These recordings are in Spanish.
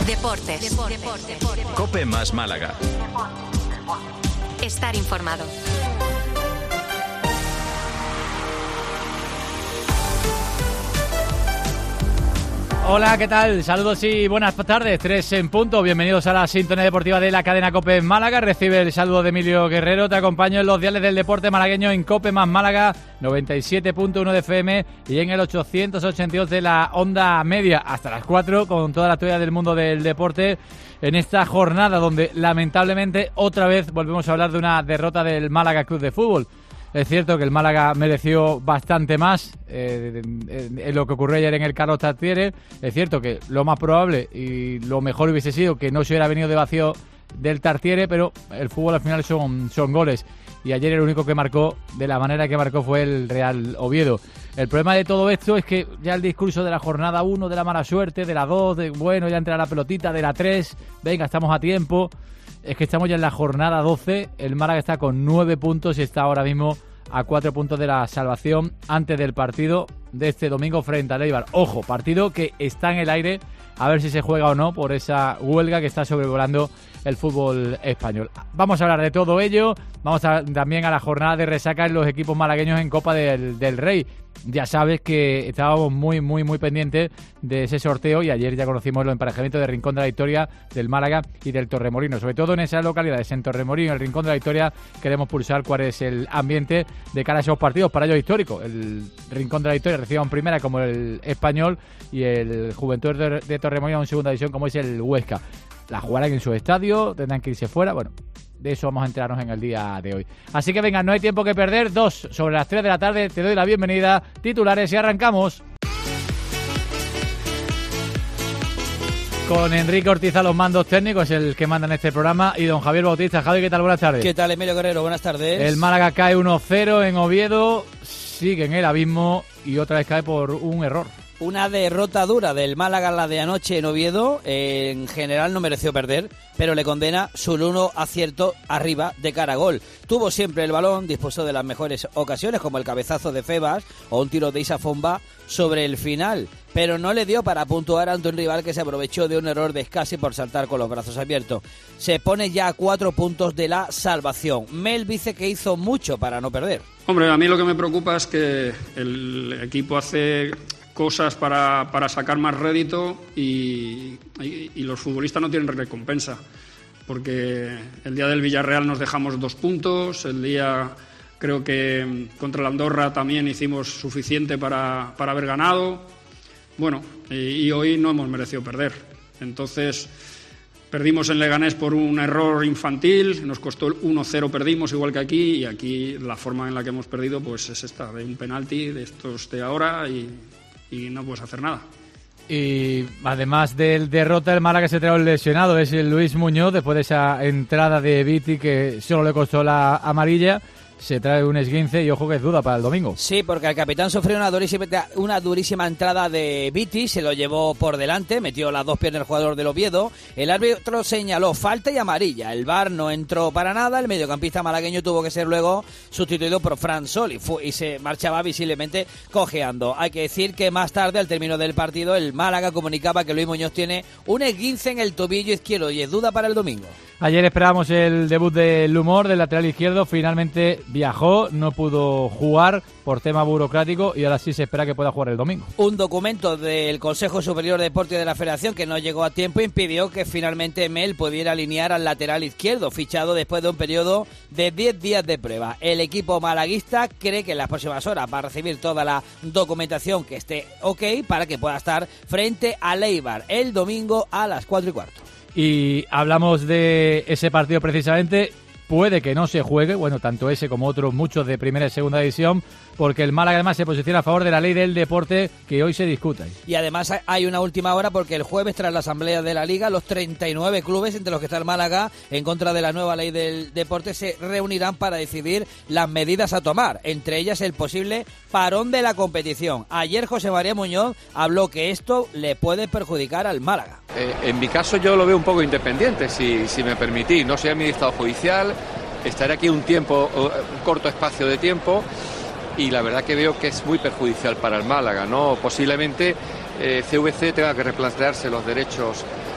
Deportes. COPE más Málaga. Estar informado. Hola, ¿qué tal? Saludos y buenas tardes, 3 en punto. Bienvenidos a la sintonía deportiva de la cadena COPE Málaga. Recibe el saludo de Emilio Guerrero. Te acompaño en los diales del deporte malagueño en COPE más Málaga, 97.1 de FM y en el 882 de la onda media. Hasta las 4 con toda la actualidad del mundo del deporte en esta jornada donde lamentablemente otra vez volvemos a hablar de una derrota del Málaga Club de Fútbol. Es cierto que el Málaga mereció bastante más en lo que ocurrió ayer en el Carlos Tartiere. Es cierto que lo más probable y lo mejor hubiese sido que no se hubiera venido de vacío del Tartiere, pero el fútbol al final son goles. Y ayer el único que marcó de la manera que marcó fue el Real Oviedo. El problema de todo esto es que ya el discurso de la jornada 1, de la mala suerte, de la 2, de bueno, ya entra la pelotita, de la 3, venga, estamos a tiempo. Es que estamos ya en la jornada 12, el Málaga está con 9 puntos y está ahora mismo a 4 puntos de la salvación antes del partido de este domingo frente al Eibar. Ojo, partido que está en el aire, a ver si se juega o no por esa huelga que está sobrevolando el fútbol español. Vamos a hablar de todo ello, vamos también a la jornada de resaca en los equipos malagueños en Copa del Rey. Ya sabes que estábamos muy pendientes de ese sorteo y ayer ya conocimos los emparejamientos de Rincón de la Victoria, del Málaga y del Torremolino. Sobre todo en esas localidades, en Torremolino y el Rincón de la Victoria, queremos pulsar cuál es el ambiente de cara a esos partidos para ellos históricos. El Rincón de la Victoria recibe en primera como el Español y el Juventud de Torremolino en segunda división como es el Huesca. La jugarán en su estadio, tendrán que irse fuera, bueno, de eso vamos a enterarnos en el día de hoy. Así que venga, no hay tiempo que perder, 2 sobre las 3 de la tarde, te doy la bienvenida, titulares y arrancamos. Con Enrique Ortiz a los mandos técnicos, el que manda en este programa, y don Javier Bautista. Javi, ¿qué tal? Buenas tardes. ¿Qué tal, Emilio Guerrero? Buenas tardes. El Málaga cae 1-0 en Oviedo, sigue en el abismo y otra vez cae por un error. Una derrota dura del Málaga, la de anoche en Oviedo. En general no mereció perder, pero le condena su 1 acierto arriba de cara a gol. Tuvo siempre el balón, dispuso de las mejores ocasiones, como el cabezazo de Febas o un tiro de Isa Fomba sobre el final, pero no le dio para puntuar ante un rival que se aprovechó de un error de Escasi por saltar con los brazos abiertos. Se pone ya a 4 puntos de la salvación. Mel dice que hizo mucho para no perder. Hombre, a mí lo que me preocupa es que el equipo hace cosas para sacar más rédito y los futbolistas no tienen recompensa, porque el día del Villarreal nos dejamos 2 puntos, el día creo que contra la Andorra también hicimos suficiente para haber ganado, bueno, y hoy no hemos merecido perder. Entonces perdimos en Leganés por un error infantil, nos costó el 1-0, perdimos igual que aquí, y aquí la forma en la que hemos perdido pues es esta, de un penalti de estos de ahora y no puedes hacer nada. Y además del derrota, el Málaga se trae el lesionado, es el Luis Muñoz, después de esa entrada de Viti que solo le costó la amarilla. Se trae un esguince y ojo que es duda para el domingo. Sí, porque el capitán sufrió una durísima entrada de Viti, se lo llevó por delante, metió las 2 piernas el jugador del Oviedo. El árbitro señaló falta y amarilla. El VAR no entró para nada. El mediocampista malagueño tuvo que ser luego sustituido por Fran Sol y se marchaba visiblemente cojeando. Hay que decir que más tarde, al término del partido, el Málaga comunicaba que Luis Muñoz tiene un esguince en el tobillo izquierdo y es duda para el domingo. Ayer esperábamos el debut del Humor, del lateral izquierdo. Finalmente viajó, no pudo jugar por tema burocrático y ahora sí se espera que pueda jugar el domingo. Un documento del Consejo Superior de Deportes de la Federación que no llegó a tiempo impidió que finalmente Mel pudiera alinear al lateral izquierdo, fichado después de un periodo de 10 días de prueba. El equipo malaguista cree que en las próximas horas va a recibir toda la documentación que esté ok para que pueda estar frente al Eibar el domingo a las 4:15. Y hablamos de ese partido precisamente. Puede que no se juegue, bueno, tanto ese como otros muchos de primera y segunda división, porque el Málaga además se posiciona a favor de la ley del deporte que hoy se discuta. Y además hay una última hora porque el jueves, tras la asamblea de la Liga, los 39 clubes, entre los que está el Málaga, en contra de la nueva ley del deporte, se reunirán para decidir las medidas a tomar, entre ellas el posible parón de la competición. Ayer José María Muñoz habló que esto le puede perjudicar al Málaga. En mi caso yo lo veo un poco independiente, si me permitís. No soy administrador judicial, estaré aquí un corto espacio de tiempo y la verdad que veo que es muy perjudicial para el Málaga, ¿no? Posiblemente CVC tenga que replantearse los derechos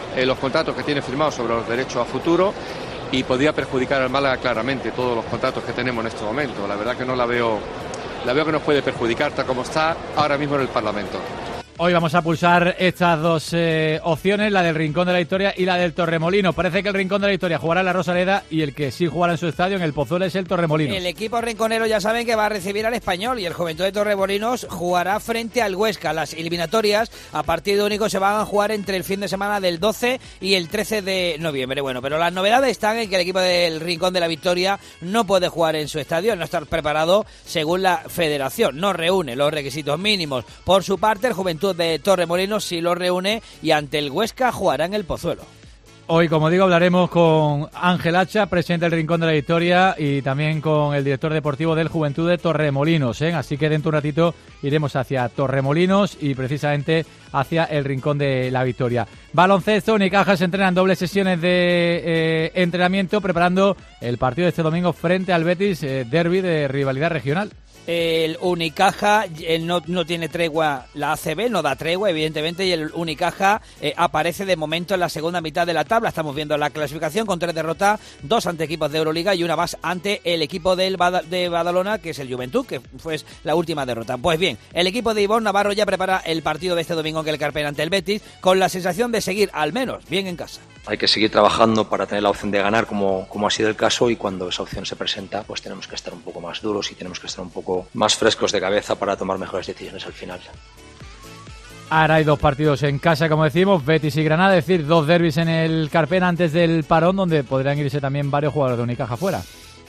los contratos que tiene firmados sobre los derechos a futuro y podría perjudicar al Málaga claramente todos los contratos que tenemos en este momento. La verdad que no la veo que nos puede perjudicar tal como está ahora mismo en el Parlamento. Hoy vamos a pulsar estas dos opciones, la del Rincón de la Victoria y la del Torremolinos. Parece que el Rincón de la Victoria jugará en la Rosaleda y el que sí jugará en su estadio, en el Pozuelo, es el Torremolinos. El equipo rinconero ya saben que va a recibir al Español y el Juventud de Torremolinos jugará frente al Huesca. Las eliminatorias a partido único se van a jugar entre el fin de semana del 12 y el 13 de noviembre. Bueno, pero las novedades están en que el equipo del Rincón de la Victoria no puede jugar en su estadio, no está preparado según la federación. No reúne los requisitos mínimos. Por su parte, el Juventud de Torremolinos sí lo reúne y ante el Huesca jugará en el Pozuelo. Hoy, como digo, hablaremos con Ángel Hacha, presidente del Rincón de la Victoria, y también con el director deportivo del Juventud de Torremolinos, ¿eh? Así que dentro de un ratito iremos hacia Torremolinos y precisamente hacia el Rincón de la Victoria. Baloncesto, Unicaja se entrena en dobles sesiones de entrenamiento preparando el partido de este domingo frente al Betis, derbi de rivalidad regional. El Unicaja no tiene tregua, la ACB no da tregua, evidentemente, y el Unicaja aparece de momento en la segunda mitad de la tabla. Estamos viendo la clasificación con 3 derrotas, 2 ante equipos de Euroliga y una más ante el equipo de Badalona, que es el Juventud, que fue la última derrota. Pues bien, el equipo de Ivonne Navarro ya prepara el partido de este domingo en el Carpena ante el Betis, con la sensación de seguir al menos bien en casa. Hay que seguir trabajando para tener la opción de ganar, como ha sido el caso, y cuando esa opción se presenta, pues tenemos que estar un poco más duros y tenemos que estar un poco más frescos de cabeza para tomar mejores decisiones al final. Ahora hay 2 partidos en casa, como decimos, Betis y Granada, es decir, 2 derbis en el Carpena antes del parón, donde podrían irse también varios jugadores de Unicaja fuera.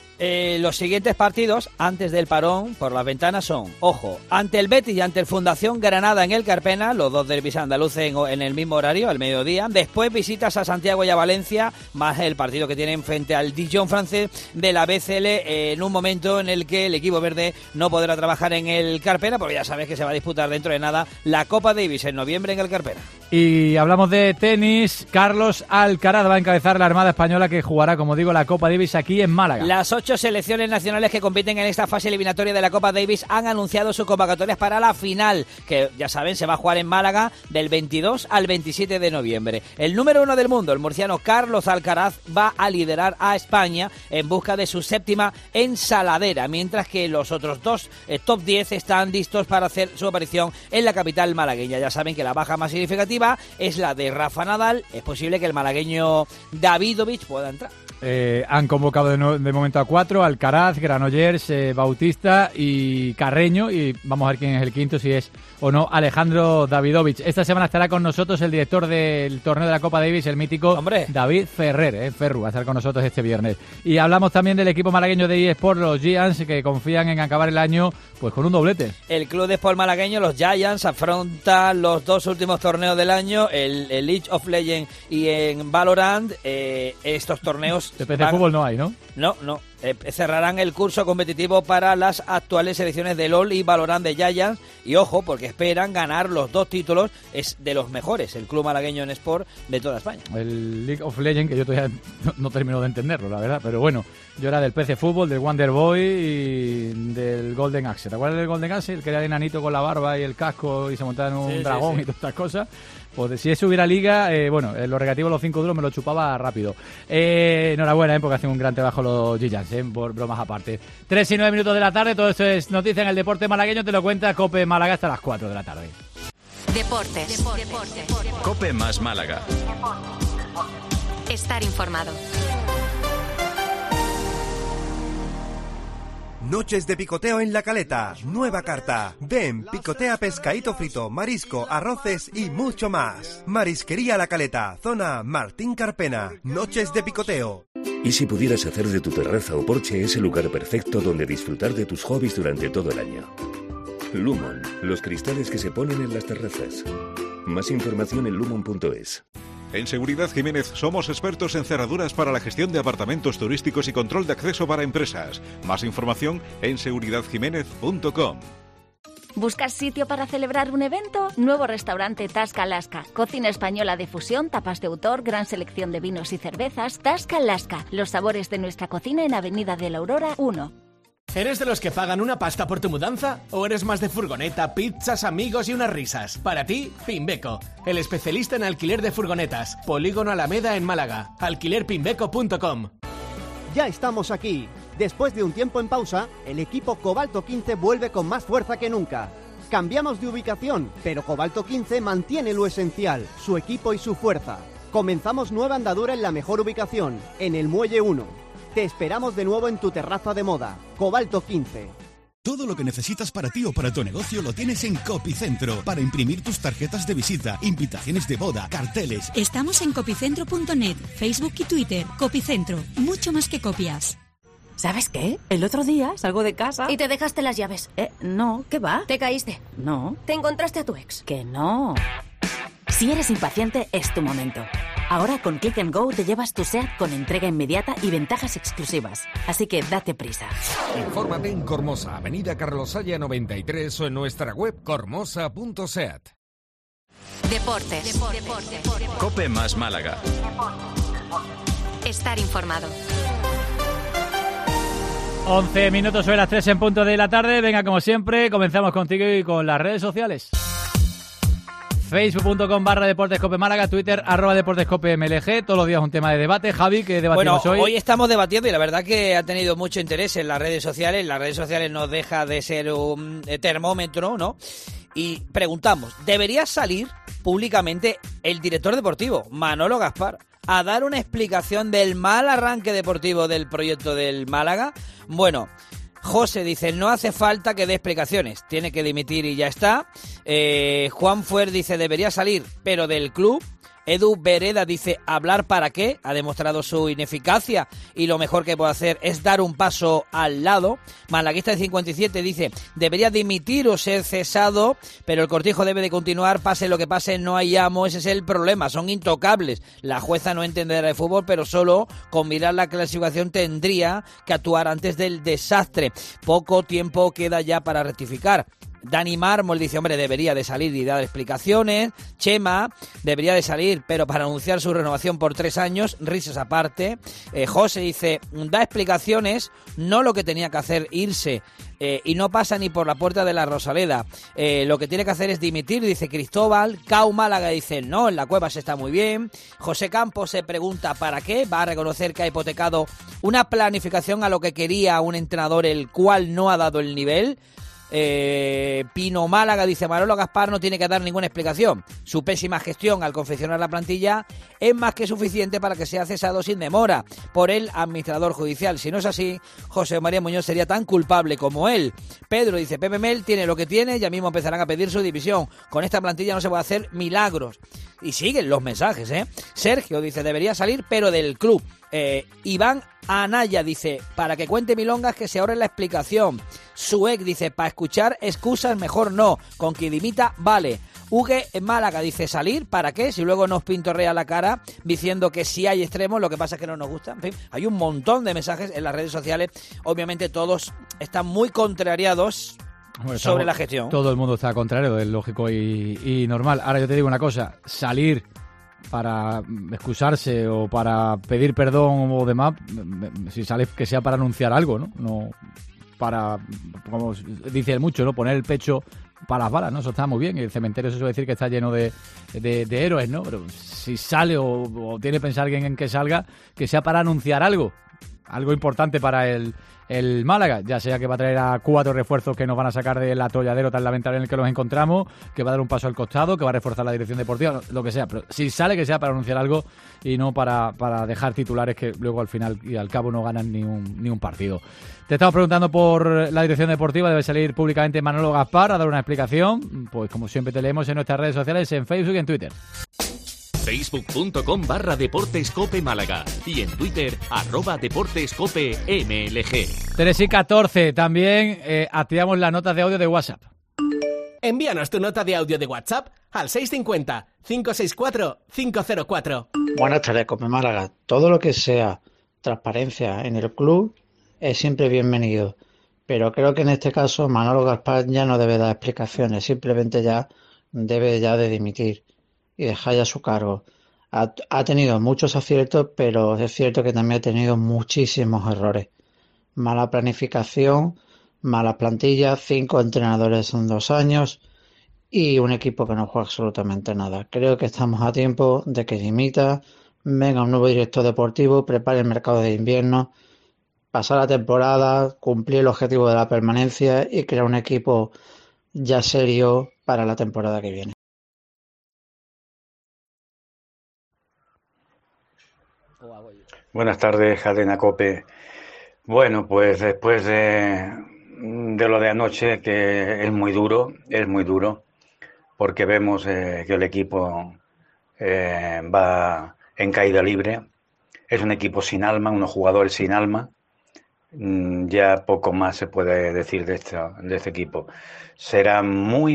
Los siguientes partidos antes del parón por las ventanas son, ojo, ante el Betis y ante el Fundación Granada en el Carpena, los 2 derbis andaluces en el mismo horario, al mediodía. Después visitas a Santiago y a Valencia, más el partido que tienen frente al Dijon francés de la BCL, en un momento en el que el equipo verde no podrá trabajar en el Carpena, porque ya sabes que se va a disputar dentro de nada la Copa Davis en noviembre en el Carpena. Y hablamos de tenis. Carlos Alcaraz va a encabezar la Armada Española, que jugará, como digo, la Copa Davis aquí en Málaga. Las 8 selecciones nacionales que compiten en esta fase eliminatoria de la Copa Davis han anunciado sus convocatorias para la final, que ya saben, se va a jugar en Málaga del 22 al 27 de noviembre. El número 1 del mundo, el murciano Carlos Alcaraz, va a liderar a España en busca de su 7ª ensaladera, mientras que los otros 2 top 10 están listos para hacer su aparición en la capital malagueña. Ya saben que la baja más significativa es la de Rafa Nadal. Es posible que el malagueño Davidovich pueda entrar. Han convocado de momento a 4, Alcaraz, Granollers, Bautista y Carreño, y vamos a ver quién es el quinto, si es o no Alejandro Davidovich. Esta semana estará con nosotros el director del torneo de la Copa Davis, el mítico David Ferrer, Ferru, va a estar con nosotros este viernes. Y hablamos también del equipo malagueño de eSport, los Giants, que confían en acabar el año pues con un doblete. El club de sport malagueño, los Giants, afronta los 2 últimos torneos del año, el League of Legends y en Valorant. Estos torneos de PC Fútbol no hay, ¿no? No. Cerrarán el curso competitivo para las actuales selecciones de LoL y Valorant de Giants. Y ojo, porque esperan ganar los 2 títulos. Es de los mejores el club malagueño en Sport de toda España. El League of Legends, que yo todavía no termino de entenderlo, la verdad. Pero bueno, yo era del PC Fútbol, del Wonder Boy y del Golden Axe. ¿Te acuerdas del Golden Axe? El que era de enanito con la barba y el casco y se montaba en un dragón y todas estas cosas. Pues si eso hubiera liga, lo recreativo, los 5 duros, me lo chupaba rápido. Enhorabuena, porque hacen un gran trabajo los Giants, por bromas aparte. 3 y 9 minutos de la tarde, todo esto es noticia en el deporte malagueño, te lo cuenta COPE Málaga hasta las 4 de la tarde. Deportes. COPE más Málaga. Estar informado. Noches de picoteo en La Caleta, nueva carta. Ven, picotea pescadito frito, marisco, arroces y mucho más. Marisquería La Caleta, zona Martín Carpena. Noches de picoteo. ¿Y si pudieras hacer de tu terraza o porche ese lugar perfecto donde disfrutar de tus hobbies durante todo el año? Lumon, los cristales que se ponen en las terrazas. Más información en lumon.es. En Seguridad Jiménez somos expertos en cerraduras para la gestión de apartamentos turísticos y control de acceso para empresas. Más información en seguridadjiménez.com. ¿Buscas sitio para celebrar un evento? Nuevo restaurante Tasca Alaska. Cocina española de fusión, tapas de autor, gran selección de vinos y cervezas. Tasca Alaska. Los sabores de nuestra cocina en Avenida de la Aurora 1. ¿Eres de los que pagan una pasta por tu mudanza? ¿O eres más de furgoneta, pizzas, amigos y unas risas? Para ti, Pimbeco, el especialista en alquiler de furgonetas. Polígono Alameda en Málaga. alquilerpimbeco.com. Ya estamos aquí. Después de un tiempo en pausa, el equipo Cobalto 15 vuelve con más fuerza que nunca. Cambiamos de ubicación, pero Cobalto 15 mantiene lo esencial, su equipo y su fuerza. Comenzamos nueva andadura en la mejor ubicación, en el Muelle 1. Te esperamos de nuevo en tu terraza de moda, Cobalto 15. Todo lo que necesitas para ti o para tu negocio lo tienes en Copicentro. Para imprimir tus tarjetas de visita, invitaciones de boda, carteles. Estamos en copicentro.net, Facebook y Twitter. Copicentro, mucho más que copias. ¿Sabes qué? El otro día salgo de casa... ¿Y te dejaste las llaves? No, ¿qué va? ¿Te caíste? No. ¿Te encontraste a tu ex? Que no. Si eres impaciente, es tu momento. Ahora con Click & Go te llevas tu SEAT con entrega inmediata y ventajas exclusivas. Así que date prisa. Infórmate en Cormosa, Avenida Carlos Haya 93 o en nuestra web cormosa.seat. Deportes. COPE más Málaga. Estar informado. 11 minutos sobre las 3 en punto de la tarde. Venga, como siempre, comenzamos contigo y con las redes sociales. Facebook.com/DeportesCope Málaga, Twitter @DeportesCopeMLG, todos los días un tema de debate. Javi, ¿qué debatimos hoy? Hoy estamos debatiendo y la verdad que ha tenido mucho interés en las redes sociales. Las redes sociales no deja de ser un termómetro, ¿no? Y preguntamos, ¿debería salir públicamente el director deportivo, Manolo Gaspar, a dar una explicación del mal arranque deportivo del proyecto del Málaga? Bueno, José dice, no hace falta que dé explicaciones, tiene que dimitir y ya está. Juan Fuer dice, debería salir, pero del club. Edu Vereda dice, ¿hablar para qué? Ha demostrado su ineficacia y lo mejor que puede hacer es dar un paso al lado. Malaguista de 57 dice, debería dimitir o ser cesado, pero el cortijo debe de continuar, pase lo que pase, no hay amo, ese es el problema, son intocables. La jueza no entenderá de fútbol, pero solo con mirar la clasificación tendría que actuar antes del desastre. Poco tiempo queda ya para rectificar. Dani Mármol dice, hombre, debería de salir y dar explicaciones. Chema, debería de salir, pero para anunciar su renovación por 3 años, risas aparte. José dice, da explicaciones, no lo que tenía que hacer, irse. Y no pasa ni por la puerta de la Rosaleda. Lo que tiene que hacer es dimitir, dice Cristóbal. Cau Málaga dice, no, en la cueva se está muy bien. José Campos se pregunta, ¿para qué? Va a reconocer que ha hipotecado una planificación a lo que quería un entrenador, el cual no ha dado el nivel. Pino Málaga dice, Manolo Gaspar no tiene que dar ninguna explicación. Su pésima gestión al confeccionar la plantilla es más que suficiente para que sea cesado sin demora por el administrador judicial. Si no es así, José María Muñoz sería tan culpable como él. Pedro dice, Pepe Mel tiene lo que tiene, ya mismo empezarán a pedir su división. Con esta plantilla no se puede hacer milagros. Y siguen los mensajes, Sergio dice, debería salir, pero del club. Iván Anaya dice, para que cuente milongas que se ahorre la explicación. Suek dice, para escuchar excusas mejor no, con que dimita vale. Ugue en Málaga dice, salir, ¿para qué? Si luego nos pintorrea la cara diciendo que sí hay extremos, lo que pasa es que no nos gusta. En fin, hay un montón de mensajes en las redes sociales, obviamente todos están muy contrariados sobre la gestión. Todo el mundo está contrario, es lógico y normal. Ahora yo te digo una cosa, salir para excusarse o para pedir perdón o demás, si sale que sea para anunciar algo, no para, como dice mucho, ¿no? Poner el pecho para las balas, ¿no? Eso está muy bien, y el cementerio se suele decir que está lleno de héroes, ¿no? Pero si sale o tiene que pensar alguien en que salga, que sea para anunciar algo importante para el Málaga, ya sea que va a traer a 4 refuerzos que nos van a sacar del atolladero tan lamentable en el que nos encontramos, que va a dar un paso al costado, que va a reforzar la dirección deportiva, lo que sea, pero si sale que sea para anunciar algo y no para dejar titulares que luego al final y al cabo no ganan ni un partido. Te estamos preguntando por la dirección deportiva, debe salir públicamente Manolo Gaspar a dar una explicación, pues como siempre te leemos en nuestras redes sociales, en Facebook y en Twitter. Facebook.com/DeportesCope Málaga y en Twitter @DeportesCopeMLG. 3:14, también activamos las notas de audio de WhatsApp. Envíanos tu nota de audio de WhatsApp al 650-564-504. Buenas tardes, Cope Málaga. Todo lo que sea transparencia en el club es siempre bienvenido, pero creo que en este caso Manolo Gaspar ya no debe dar explicaciones, simplemente ya debe de dimitir y dejar ya su cargo. Ha tenido muchos aciertos, pero es cierto que también ha tenido muchísimos errores. mala planificación, malas plantillas, 5 entrenadores en 2 años y un equipo que no juega absolutamente nada. Creo que estamos a tiempo de que dimita, venga un nuevo director deportivo, prepare el mercado de invierno, pasar la temporada, cumplir el objetivo de la permanencia y crear un equipo ya serio para la temporada que viene. Buenas tardes, Cadena COPE. Bueno, pues después de lo de anoche, que es muy duro, porque vemos que el equipo va en caída libre. Es un equipo sin alma, unos jugadores sin alma. Ya poco más se puede decir de este equipo. Será muy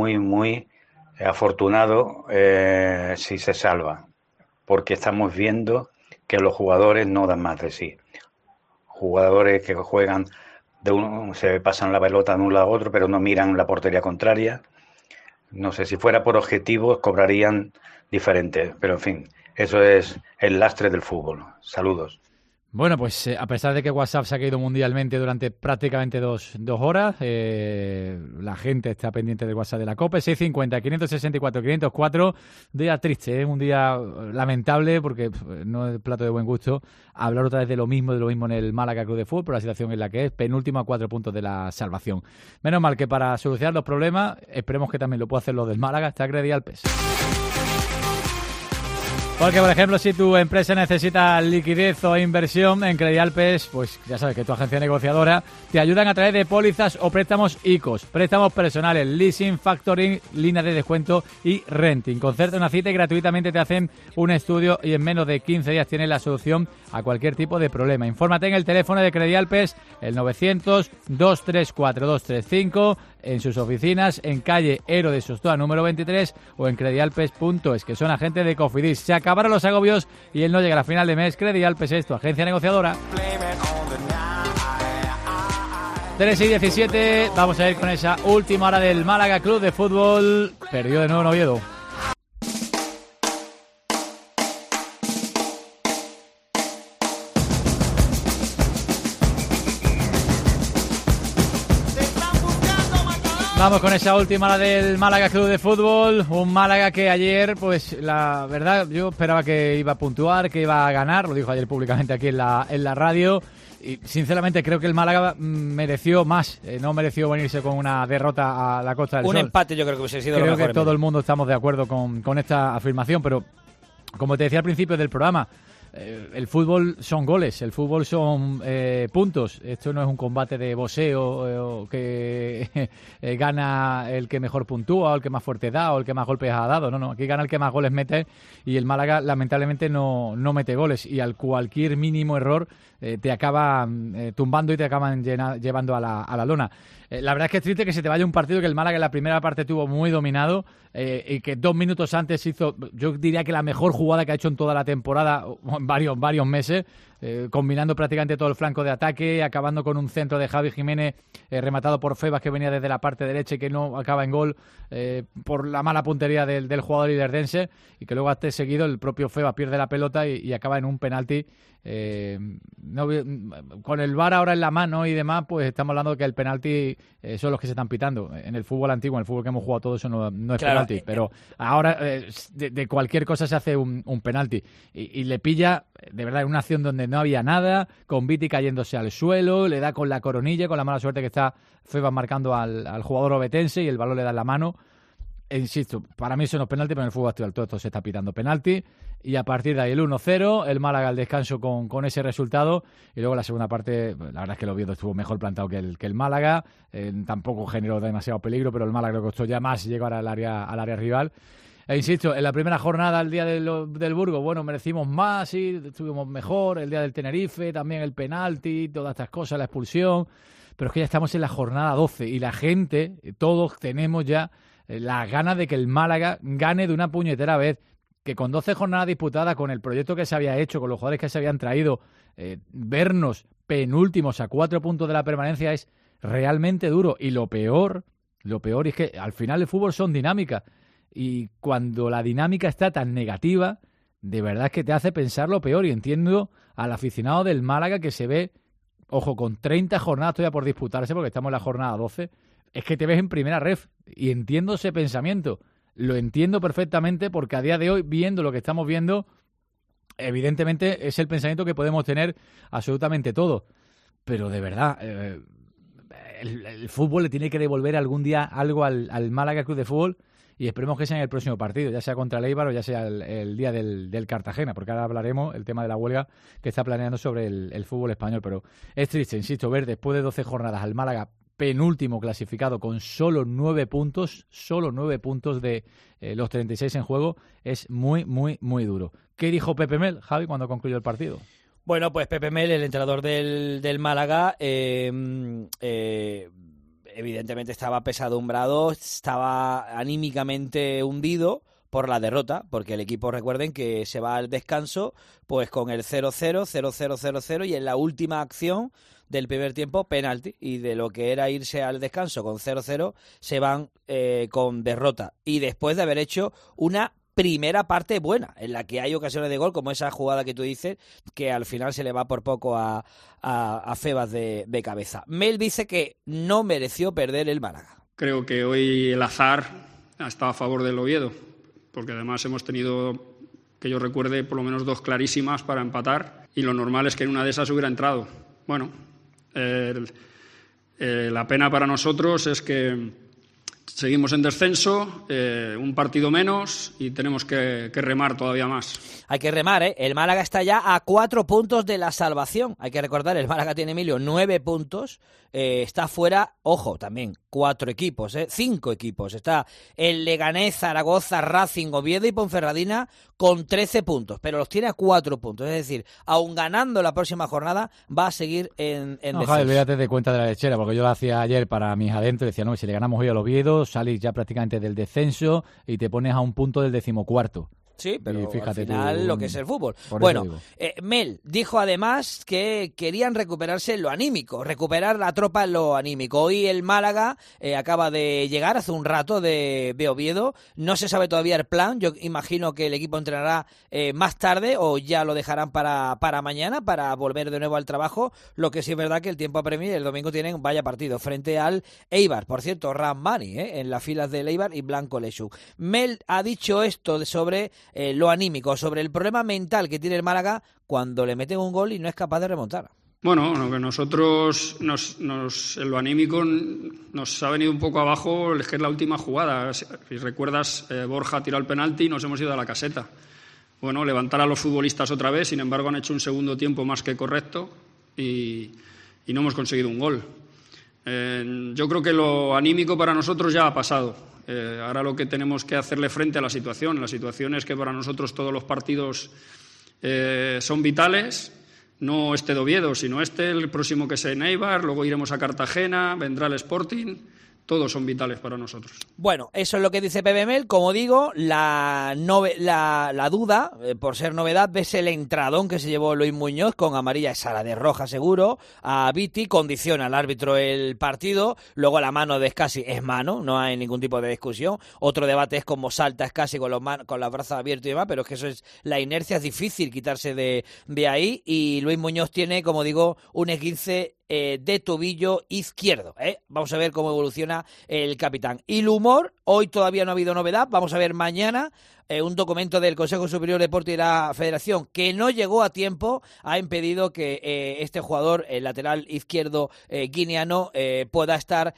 afortunado si se salva, porque estamos viendo que los jugadores no dan más de sí. Jugadores que juegan se pasan la pelota de un lado a otro, pero no miran la portería contraria. No sé, si fuera por objetivos cobrarían diferente, pero en fin, eso es el lastre del fútbol. Saludos. Bueno, pues a pesar de que WhatsApp se ha caído mundialmente durante prácticamente dos horas, la gente está pendiente del WhatsApp de la COPE, 650, 564, 504, día triste, un día lamentable, porque no es plato de buen gusto hablar otra vez de lo mismo en el Málaga Club de Fútbol, por la situación en la que es, penúltimo a 4 puntos de la salvación. Menos mal que para solucionar los problemas, esperemos que también lo pueda hacer los del Málaga, está Credial PES. Porque, por ejemplo, si tu empresa necesita liquidez o inversión en Credial PES, pues ya sabes que tu agencia negociadora te ayudan a través de pólizas o préstamos ICOs, préstamos personales, leasing, factoring, líneas de descuento y renting. Concerta una cita y gratuitamente te hacen un estudio y en menos de 15 días tienes la solución a cualquier tipo de problema. Infórmate en el teléfono de Credial PES, el 900-234-235, en sus oficinas, en calle Ero de Sostoa número 23 o en credialpes.es, que son agentes de Cofidis. Se acabaron los agobios y él no llega a la final de mes. Credial PES es tu agencia negociadora. 3:17, vamos a ir con esa última hora del Málaga Club de Fútbol. Perdió de nuevo en Oviedo. Vamos con esa última hora del Málaga Club de Fútbol, un Málaga que ayer, pues la verdad, yo esperaba que iba a puntuar, que iba a ganar, lo dijo ayer públicamente aquí en la radio, y sinceramente creo que el Málaga mereció más, no mereció venirse con una derrota a la Costa del Sol. Un empate yo creo que hubiese sido lo mejor. Creo que todo el mundo estamos de acuerdo con esta afirmación, pero como te decía al principio del programa, el fútbol son goles, el fútbol son puntos. Esto no es un combate de boxeo que gana el que mejor puntúa o el que más fuerte da o el que más golpes ha dado. No, aquí gana el que más goles mete y el Málaga lamentablemente no mete goles y al cualquier mínimo error te acaban tumbando y te acaban llevando a la lona. La verdad es que es triste que se te vaya un partido que el Málaga en la primera parte tuvo muy dominado y que 2 minutos antes hizo, yo diría que la mejor jugada que ha hecho en toda la temporada, varios meses, combinando prácticamente todo el flanco de ataque, acabando con un centro de Javi Jiménez rematado por Febas que venía desde la parte derecha y que no acaba en gol por la mala puntería del jugador ilerdense y que luego acto seguido el propio Febas pierde la pelota y acaba en un penalti. Con el VAR ahora en la mano y demás, pues estamos hablando de que el penalti son los que se están pitando. En el fútbol antiguo, en el fútbol que hemos jugado todo eso no es claro, penalti, pero ahora de cualquier cosa se hace un penalti y le pilla de verdad en una acción donde no había nada, con Viti cayéndose al suelo, le da con la coronilla, con la mala suerte que está Febas marcando al jugador obetense y el balón le da en la mano. Insisto, para mí eso no es penalti, pero en el fútbol actual todo esto se está pitando penalti y a partir de ahí el 1-0, el Málaga al descanso con ese resultado y luego la segunda parte, la verdad es que el Oviedo estuvo mejor plantado que el Málaga, tampoco generó demasiado peligro, pero el Málaga le costó ya más llegar al área rival. E insisto, en la primera jornada, el día del Burgos, bueno, merecimos más, sí, estuvimos mejor, el día del Tenerife, también el penalti, todas estas cosas, la expulsión, pero es que ya estamos en la jornada 12 y la gente, todos tenemos ya las ganas de que el Málaga gane de una puñetera vez, que con 12 jornadas disputadas, con el proyecto que se había hecho, con los jugadores que se habían traído, vernos penúltimos a 4 puntos de la permanencia es realmente duro. Y lo peor es que al final el fútbol son dinámicas. Y cuando la dinámica está tan negativa, de verdad es que te hace pensar lo peor. Y entiendo al aficionado del Málaga que se ve ojo, con 30 jornadas todavía por disputarse, porque estamos en la jornada 12, es que te ves en primera ref. Y entiendo ese pensamiento. Lo entiendo perfectamente porque a día de hoy, viendo lo que estamos viendo, evidentemente es el pensamiento que podemos tener absolutamente todos. Pero de verdad, el fútbol le tiene que devolver algún día algo al Málaga Club de Fútbol, y esperemos que sea en el próximo partido, ya sea contra el Eibar o ya sea el día del Cartagena, porque ahora hablaremos el tema de la huelga que está planeando sobre el fútbol español. Pero es triste, insisto, ver después de 12 jornadas al Málaga penúltimo clasificado con solo 9 puntos de los 36 en juego, es muy, muy, muy duro. ¿Qué dijo Pepe Mel, Javi, cuando concluyó el partido? Bueno, pues Pepe Mel, el entrenador del Málaga, evidentemente estaba apesadumbrado, estaba anímicamente hundido por la derrota, porque el equipo, recuerden que se va al descanso pues con el 0-0, 0-0-0-0, y en la última acción del primer tiempo, penalti, y de lo que era irse al descanso con 0-0 se van con derrota, y después de haber hecho una primera parte buena, en la que hay ocasiones de gol, como esa jugada que tú dices, que al final se le va por poco a Febas de cabeza. Mel dice que no mereció perder el Málaga. Creo que hoy el azar ha estado a favor del Oviedo, porque además hemos tenido, que yo recuerde, por lo menos 2 clarísimas para empatar, y lo normal es que en una de esas hubiera entrado. Bueno, la pena para nosotros es que seguimos en descenso, un partido menos, y tenemos que remar todavía más. Hay que remar, ¿eh? El Málaga está ya a 4 puntos de la salvación. Hay que recordar, el Málaga tiene, Emilio, 9 puntos. Está fuera, ojo, también 4 equipos, 5 equipos. Está el Leganés, Zaragoza, Racing, Oviedo y Ponferradina con 13 puntos, pero los tiene a 4 puntos. Es decir, aun ganando la próxima jornada, va a seguir en descenso. Javi, olvídate de cuenta de la lechera, porque yo lo hacía ayer para mis adentros, decía, no, si le ganamos hoy al Oviedo, salís ya prácticamente del descenso y te pones a un punto del 14º. Sí, pero fíjate al final tú, lo que es el fútbol. Bueno, Mel dijo además que querían recuperarse en lo anímico, recuperar la tropa en lo anímico. Hoy el Málaga acaba de llegar hace un rato de Oviedo. No se sabe todavía el plan. Yo imagino que el equipo entrenará más tarde o ya lo dejarán para mañana, para volver de nuevo al trabajo. Lo que sí es verdad que el tiempo apremia y el domingo tienen vaya partido frente al Eibar. Por cierto, Ramani en las filas del Eibar y Blanco Lechuk. Mel ha dicho esto sobre lo anímico, sobre el problema mental que tiene el Málaga cuando le meten un gol y no es capaz de remontar. Bueno, lo que nosotros en lo anímico nos ha venido un poco abajo, es que es la última jugada. Si recuerdas, Borja tiró el penalti y nos hemos ido a la caseta. Bueno, levantar a los futbolistas otra vez, sin embargo han hecho un segundo tiempo más que correcto y no hemos conseguido un gol. Yo creo que lo anímico para nosotros ya ha pasado. Ahora lo que tenemos que hacerle frente a la situación es que para nosotros todos los partidos son vitales, no este de Oviedo, sino el próximo que sea en Eibar, luego iremos a Cartagena, vendrá el Sporting. Todos son vitales para nosotros. Bueno, eso es lo que dice Pepe Mel. Como digo, la duda, por ser novedad, ves el entradón que se llevó Luis Muñoz con amarilla, esa la de roja seguro, a Viti, condiciona al árbitro el partido, luego la mano de Scassi es mano, no hay ningún tipo de discusión. Otro debate es cómo salta Scassi con los brazos abiertos y demás, pero es que eso es la inercia, es difícil quitarse de ahí, y Luis Muñoz tiene, como digo, un esguince de tobillo izquierdo. Vamos a ver cómo evoluciona el capitán. Y el humor, hoy todavía no ha habido novedad, vamos a ver mañana. Un documento del Consejo Superior de Deporte de la Federación que no llegó a tiempo ha impedido que este jugador, el lateral izquierdo guineano, pueda estar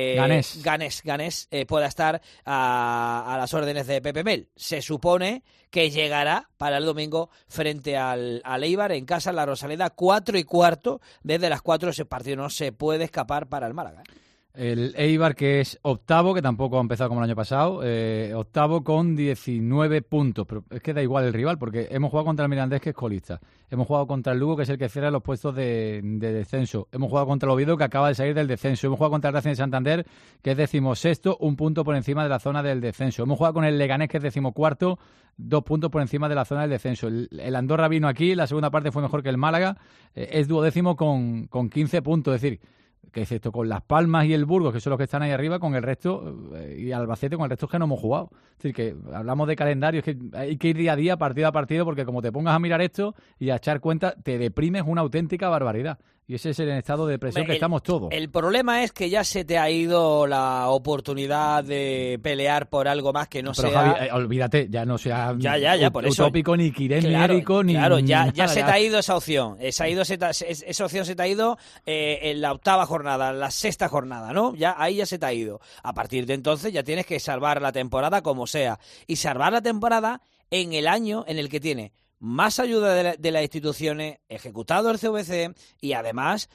Ganés pueda estar a las órdenes de Pepe Mel. Se supone que llegará para el domingo frente al Eibar en casa, en la Rosaleda, 4:15. Desde las 4 ese partido no se puede escapar para el Málaga. El Eibar, que es octavo, que tampoco ha empezado como el año pasado, octavo con 19 puntos. Pero es que da igual el rival, porque hemos jugado contra el Mirandés, que es colista. Hemos jugado contra el Lugo, que es el que cierra los puestos de descenso. Hemos jugado contra el Oviedo, que acaba de salir del descenso. Hemos jugado contra el Racing de Santander, que es 16º, 1 punto por encima de la zona del descenso. Hemos jugado con el Leganés, que es 14º, 2 puntos por encima de la zona del descenso. El Andorra vino aquí, la segunda parte fue mejor que el Málaga, es 12º con 15 puntos. Es decir, que excepto con Las Palmas y el Burgos, que son los que están ahí arriba, con el resto, y Albacete, con el resto es que no hemos jugado. Es decir, que hablamos de calendario, es que hay que ir día a día, partido a partido, porque como te pongas a mirar esto y a echar cuenta, te deprimes una auténtica barbaridad. Y ese es el estado de depresión que estamos todos. El problema es que ya se te ha ido la oportunidad de pelear por algo más que no Pero sea... Javi, olvídate, ya no sea por eso, utópico, ni Quirén, ni Érico, ni... Claro, ya nada, se te ha ido esa opción. Esa opción se te ha ido en la 8ª jornada, en la 6ª jornada, ¿no? Ahí ya se te ha ido. A partir de entonces ya tienes que salvar la temporada como sea. Y salvar la temporada en el año en el que tiene más ayuda de las instituciones, ejecutado el CVC y además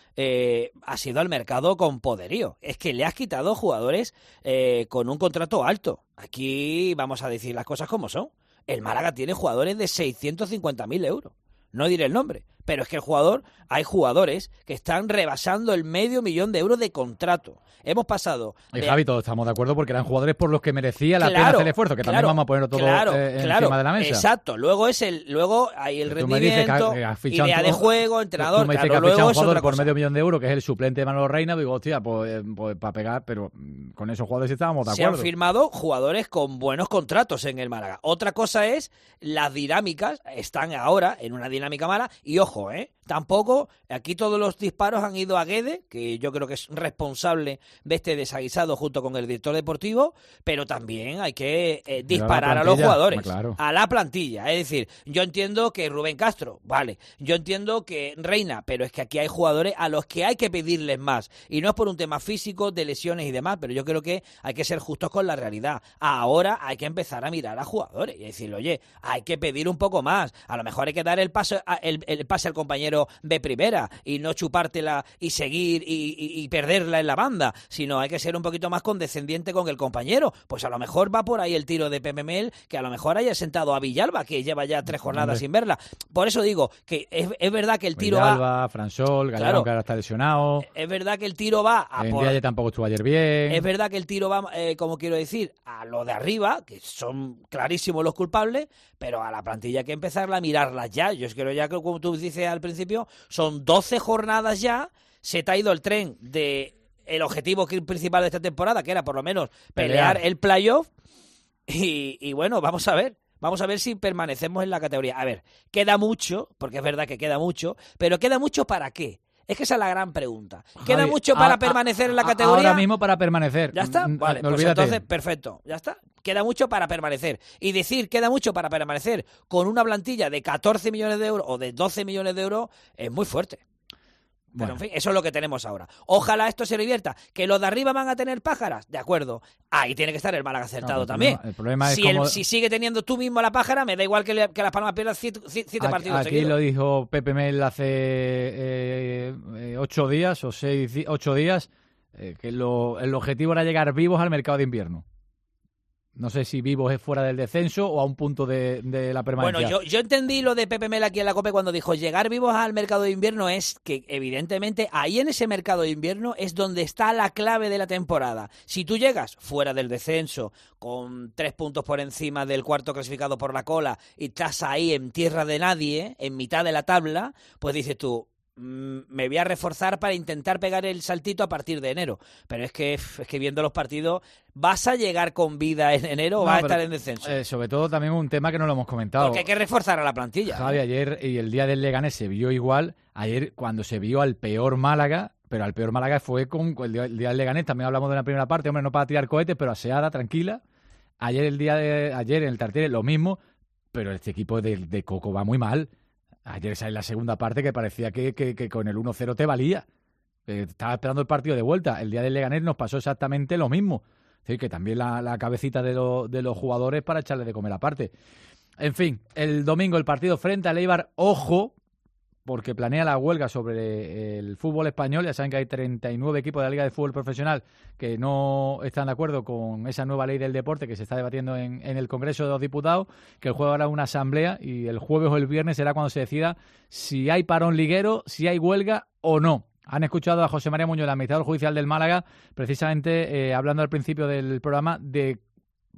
has ido al mercado con poderío. Es que le has quitado jugadores con un contrato alto. Aquí vamos a decir las cosas como son. El Málaga tiene jugadores de 650.000 euros. No diré el nombre, pero es que hay jugadores que están rebasando el $500.000 de euros de contrato. Hemos pasado... Javi, todos estamos de acuerdo porque eran jugadores por los que merecía la pena hacer el esfuerzo, que también vamos a ponerlo todo encima de la mesa. Exacto, luego hay el rendimiento, idea de juego, entrenador. Tú me dices que has fichado un jugador por $500.000 de euros, que es el suplente de Manolo Reina, digo, hostia, pues para pegar, pero con esos jugadores estábamos de acuerdo. Se han firmado jugadores con buenos contratos en el Málaga. Otra cosa es las dinámicas, están ahora en una dinámica mala, y ojo, tampoco, aquí todos los disparos han ido a Guede, que yo creo que es responsable de este desaguisado junto con el director deportivo, pero también hay que disparar a los jugadores, a la plantilla. Es decir, yo entiendo que Rubén Castro, vale, yo entiendo que Reina, pero es que aquí hay jugadores a los que hay que pedirles más, y no es por un tema físico, de lesiones y demás, pero yo creo que hay que ser justos con la realidad. Ahora hay que empezar a mirar a jugadores y decirle, oye, hay que pedir un poco más, a lo mejor hay que dar el pase al compañero de primera y no chupártela y seguir y perderla en la banda, sino hay que ser un poquito más condescendiente con el compañero. Pues a lo mejor va por ahí el tiro de Pepe Mel, que a lo mejor haya sentado a Villalba, que lleva ya 3 jornadas sin verla. Por eso digo que es verdad que el tiro Villalba, Fransol, Gallardo, que ahora está lesionado. Es verdad que el tiro va a Ndiaye tampoco estuvo ayer bien. Es verdad que el tiro va, como quiero decir, a lo de arriba, que son clarísimos los culpables, pero a la plantilla hay que empezar a mirarlas ya. Yo creo ya que, como tú dices al principio, son 12 jornadas ya, se te ha ido el tren de el objetivo principal de esta temporada, que era por lo menos pelear el playoff, y bueno, vamos a ver si permanecemos en la categoría. A ver, queda mucho, porque es verdad que queda mucho, pero ¿queda mucho para qué? Es que esa es la gran pregunta. ¿Queda Javi, mucho para permanecer en la categoría? Ahora mismo para permanecer. ¿Ya está? Vale, pues olvídate. entonces, perfecto. ¿Ya está? Queda mucho para permanecer. Y decir queda mucho para permanecer con una plantilla de 14 millones de euros o de 12 millones de euros es muy fuerte. Pero, en fin, eso es lo que tenemos ahora. Ojalá esto se revierta. ¿Que los de arriba van a tener pájaras? De acuerdo. Ahí tiene que estar el Málaga acertado también. El problema es si sigue teniendo tú mismo la pájara, me da igual que Las Palmas pierdan 7 partidos aquí seguidos. Lo dijo Pepe Mel hace 8 días o 8 días, que el objetivo era llegar vivos al mercado de invierno. No sé si vivos es fuera del descenso o a un punto de la permanencia. Bueno, yo entendí lo de Pepe Mel aquí en la COPE cuando dijo llegar vivos al mercado de invierno, es que evidentemente ahí en ese mercado de invierno es donde está la clave de la temporada. Si tú llegas fuera del descenso con 3 puntos por encima del cuarto clasificado por la cola y estás ahí en tierra de nadie, en mitad de la tabla, pues dices tú, me voy a reforzar para intentar pegar el saltito a partir de enero. Pero es que viendo los partidos, ¿vas a llegar con vida en enero o vas a estar en descenso? Sobre todo también un tema que no lo hemos comentado. Porque hay que reforzar a la plantilla. Javi, ayer y el día del Leganés se vio igual. Ayer cuando se vio al peor Málaga, pero al peor Málaga fue con el día del Leganés. También hablamos de la primera parte, hombre, no para tirar cohetes, pero aseada, tranquila. Ayer en el Tartiere lo mismo, pero este equipo de Coco va muy mal. Ayer sale la segunda parte que parecía que con el 1-0 te valía. Estaba esperando el partido de vuelta. El día del Leganés nos pasó exactamente lo mismo. Es decir, que también la cabecita de los jugadores para echarle de comer aparte. En fin, el domingo el partido frente al Eibar, ojo, porque planea la huelga sobre el fútbol español. Ya saben que hay 39 equipos de la Liga de Fútbol Profesional que no están de acuerdo con esa nueva ley del deporte que se está debatiendo en el Congreso de los Diputados, que el jueves habrá una asamblea y el jueves o el viernes será cuando se decida si hay parón liguero, si hay huelga o no. Han escuchado a José María Muñoz, el administrador judicial del Málaga, precisamente hablando al principio del programa de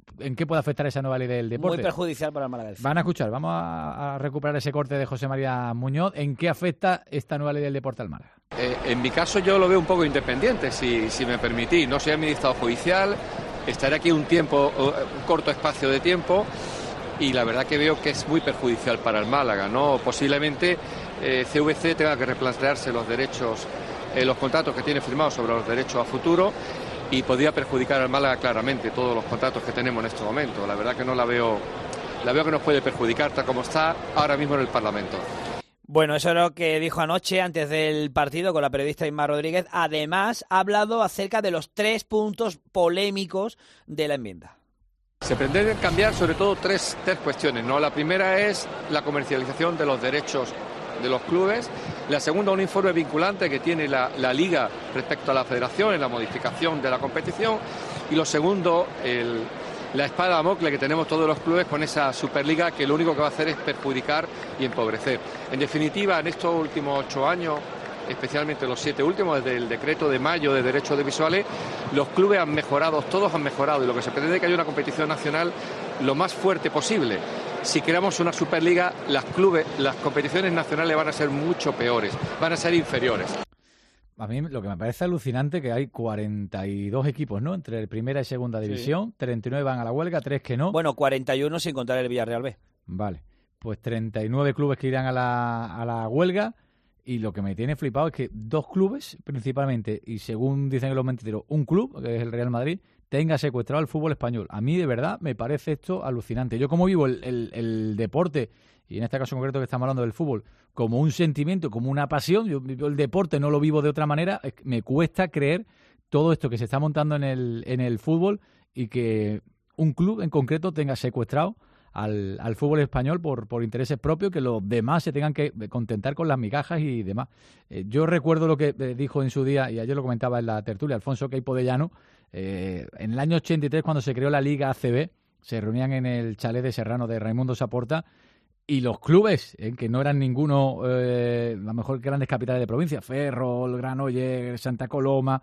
¿en qué puede afectar esa nueva ley del deporte? Muy perjudicial para el Málaga. Van a escuchar, vamos a recuperar ese corte de José María Muñoz. ¿En qué afecta esta nueva ley del deporte al Málaga? En mi caso yo lo veo un poco independiente, si me permitís. No soy administrado judicial, estaré aquí un corto espacio de tiempo, y la verdad que veo que es muy perjudicial para el Málaga, ¿no? Posiblemente CVC tenga que replantearse los derechos, los contratos que tiene firmados sobre los derechos a futuro, y podría perjudicar al Málaga claramente todos los contratos que tenemos en este momento. La verdad que no la veo que nos puede perjudicar tal como está ahora mismo en el Parlamento. Bueno, eso es lo que dijo anoche antes del partido con la periodista Inma Rodríguez. Además, ha hablado acerca de los 3 puntos polémicos de la enmienda. Se pretenden cambiar sobre todo tres cuestiones, ¿no? La primera es la comercialización de los derechos de los clubes. La segunda, un informe vinculante que tiene la Liga respecto a la Federación en la modificación de la competición. Y lo segundo, la espada de Damocles que tenemos todos los clubes con esa Superliga, que lo único que va a hacer es perjudicar y empobrecer. En definitiva, en estos últimos 8 años, especialmente los 7 últimos, desde el decreto de mayo de derechos audiovisuales, los clubes han mejorado, todos han mejorado, y lo que se pretende es que haya una competición nacional lo más fuerte posible. Si creamos una Superliga, las competiciones nacionales van a ser mucho peores, van a ser inferiores. A mí lo que me parece alucinante que hay 42 equipos, ¿no? Entre primera y segunda división, sí. 39 van a la huelga, 3 que no. Bueno, 41 sin contar el Villarreal B. Vale, pues 39 clubes que irán a la huelga. Y lo que me tiene flipado es que 2 clubes, principalmente, y según dicen los mentideros, un club, que es el Real Madrid, tenga secuestrado el fútbol español. A mí, de verdad, me parece esto alucinante. Yo, como vivo el deporte, y en este caso concreto que estamos hablando del fútbol, como un sentimiento, como una pasión, yo el deporte no lo vivo de otra manera, me cuesta creer todo esto que se está montando en el fútbol, y que un club en concreto tenga secuestrado al fútbol español por intereses propios, que los demás se tengan que contentar con las migajas y demás. Yo recuerdo lo que dijo en su día, y ayer lo comentaba en la tertulia, Alfonso Queipo de Llano, en el año 83, cuando se creó la Liga ACB, se reunían en el chalet de Serrano de Raimundo Saporta, y los clubes, que no eran ninguno, a lo mejor grandes capitales de provincia, Ferrol, el Granollers, Santa Coloma,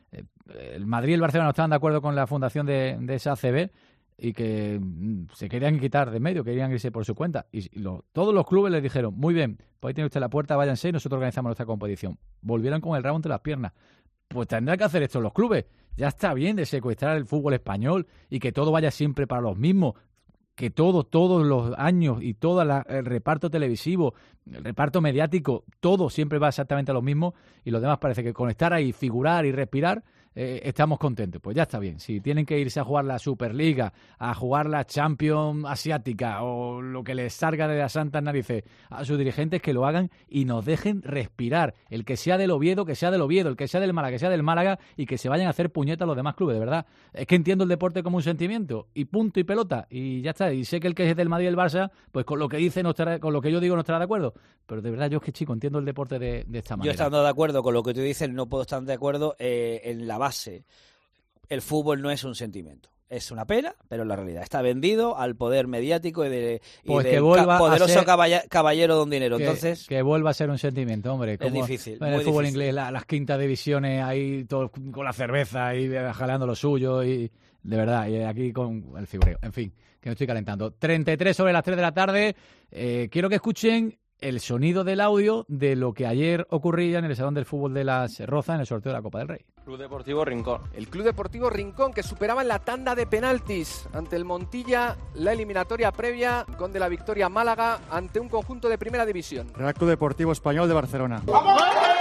el Madrid y el Barcelona no estaban de acuerdo con la fundación de esa ACB, y que se querían quitar de medio, querían irse por su cuenta. Y todos los clubes les dijeron, muy bien, pues ahí tiene usted la puerta, váyanse y nosotros organizamos nuestra competición. Volvieron con el rabo entre las piernas. Pues tendrán que hacer esto los clubes. Ya está bien de secuestrar el fútbol español y que todo vaya siempre para los mismos. Que todos los años y todo el reparto televisivo, el reparto mediático, todo siempre va exactamente a lo mismo, y los demás parece que con estar ahí, figurar y respirar, estamos contentos. Pues ya está bien. Si tienen que irse a jugar la Superliga, a jugar la Champions Asiática o lo que les salga de las santas narices a sus dirigentes, que lo hagan y nos dejen respirar. El que sea del Oviedo, que sea del Oviedo, el que sea del Málaga, que sea del Málaga, y que se vayan a hacer puñetas los demás clubes, de verdad. Es que entiendo el deporte como un sentimiento, y punto y pelota, y ya está. Y sé que el que es del Madrid y el Barça, pues con lo que dice con lo que yo digo no estará de acuerdo. Pero de verdad yo es que, chico, entiendo el deporte de esta manera. Yo, estando de acuerdo con lo que tú dices, no puedo estar de acuerdo en la base. El fútbol no es un sentimiento. Es una pena, pero la realidad está vendido al poder mediático y del poderoso caballero don dinero. Entonces, que vuelva a ser un sentimiento, hombre. Como es difícil. En el fútbol inglés, las quintas divisiones ahí todos con la cerveza y jaleando lo suyo, y de verdad, y aquí con el figureo. En fin, que me estoy calentando. 33 sobre las 3 de la tarde. Quiero que escuchen el sonido del audio de lo que ayer ocurría en el Salón del Fútbol de Las Rozas en el sorteo de la Copa del Rey. Club Deportivo Rincón. El Club Deportivo Rincón, que superaba en la tanda de penaltis ante el Montilla la eliminatoria previa con de la victoria Málaga ante un conjunto de primera división. Real Club Deportivo Español de Barcelona. ¡Vamos!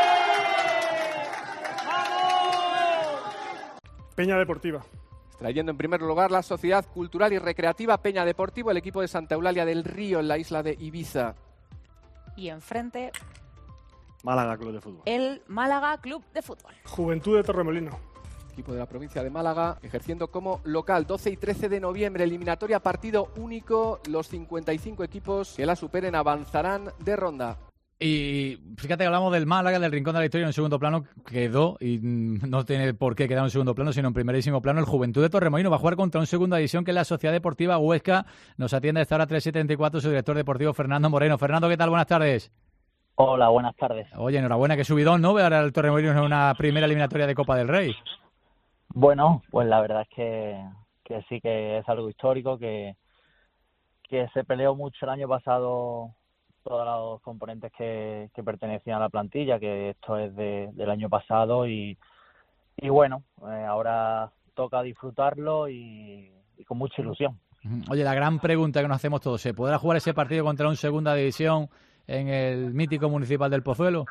Peña Deportiva. Trayendo en primer lugar la Sociedad Cultural y Recreativa Peña Deportivo, el equipo de Santa Eulalia del Río en la isla de Ibiza. Y enfrente, Málaga Club de Fútbol. El Málaga Club de Fútbol. Juventud de Torremolino. Equipo de la provincia de Málaga, ejerciendo como local. 12 y 13 de noviembre, eliminatoria partido único. Los 55 equipos que la superen avanzarán de ronda. Y fíjate que hablamos del Málaga, del Rincón de la Historia, en segundo plano quedó, y no tiene por qué quedar en segundo plano, sino en primerísimo plano, el Juventud de Torremolino. Va a jugar contra un segunda división, que es la Sociedad Deportiva Huesca. Nos atiende a esta hora 3:74 su director deportivo, Fernando Moreno. Fernando, ¿qué tal? Buenas tardes. Hola, buenas tardes. Oye, enhorabuena, que subidón, ¿no? Ver al Torremolino en una primera eliminatoria de Copa del Rey. Bueno, pues la verdad es que sí que es algo histórico, que se peleó mucho el año pasado todos los componentes que pertenecían a la plantilla, que esto es del año pasado y bueno, ahora toca disfrutarlo y con mucha ilusión. Oye, la gran pregunta que nos hacemos todos, ¿se podrá jugar ese partido contra un segunda división en el mítico Municipal del Pozuelo?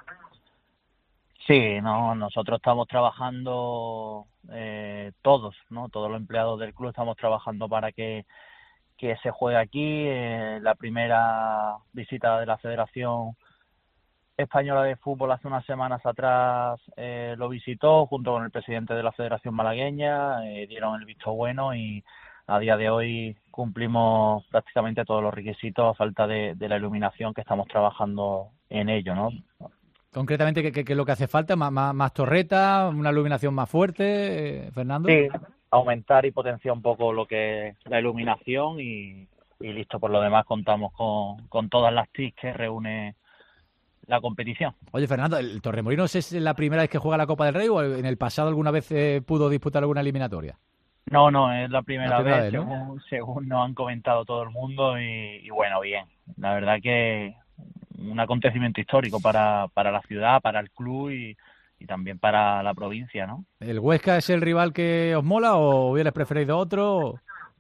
Sí, no, nosotros estamos trabajando todos, ¿no? Todos los empleados del club estamos trabajando para que se juegue aquí. La primera visita de la Federación Española de Fútbol hace unas semanas atrás lo visitó junto con el presidente de la Federación Malagueña, dieron el visto bueno y a día de hoy cumplimos prácticamente todos los requisitos a falta de la iluminación, que estamos trabajando en ello, ¿no? Concretamente, ¿qué es lo que hace falta? ¿Más torreta? ¿Una iluminación más fuerte, Fernando? Sí, aumentar y potenciar un poco lo que es la iluminación y listo. Por lo demás contamos con todas las TIC que reúne la competición. Oye, Fernando, ¿el Torremolinos es la primera vez que juega la Copa del Rey o en el pasado alguna vez pudo disputar alguna eliminatoria? No, es la primera vez, ¿no? según nos han comentado todo el mundo y bueno, bien. La verdad que un acontecimiento histórico para la ciudad, para el club y también para la provincia, ¿no? ¿El Huesca es el rival que os mola o hubierais preferido otro?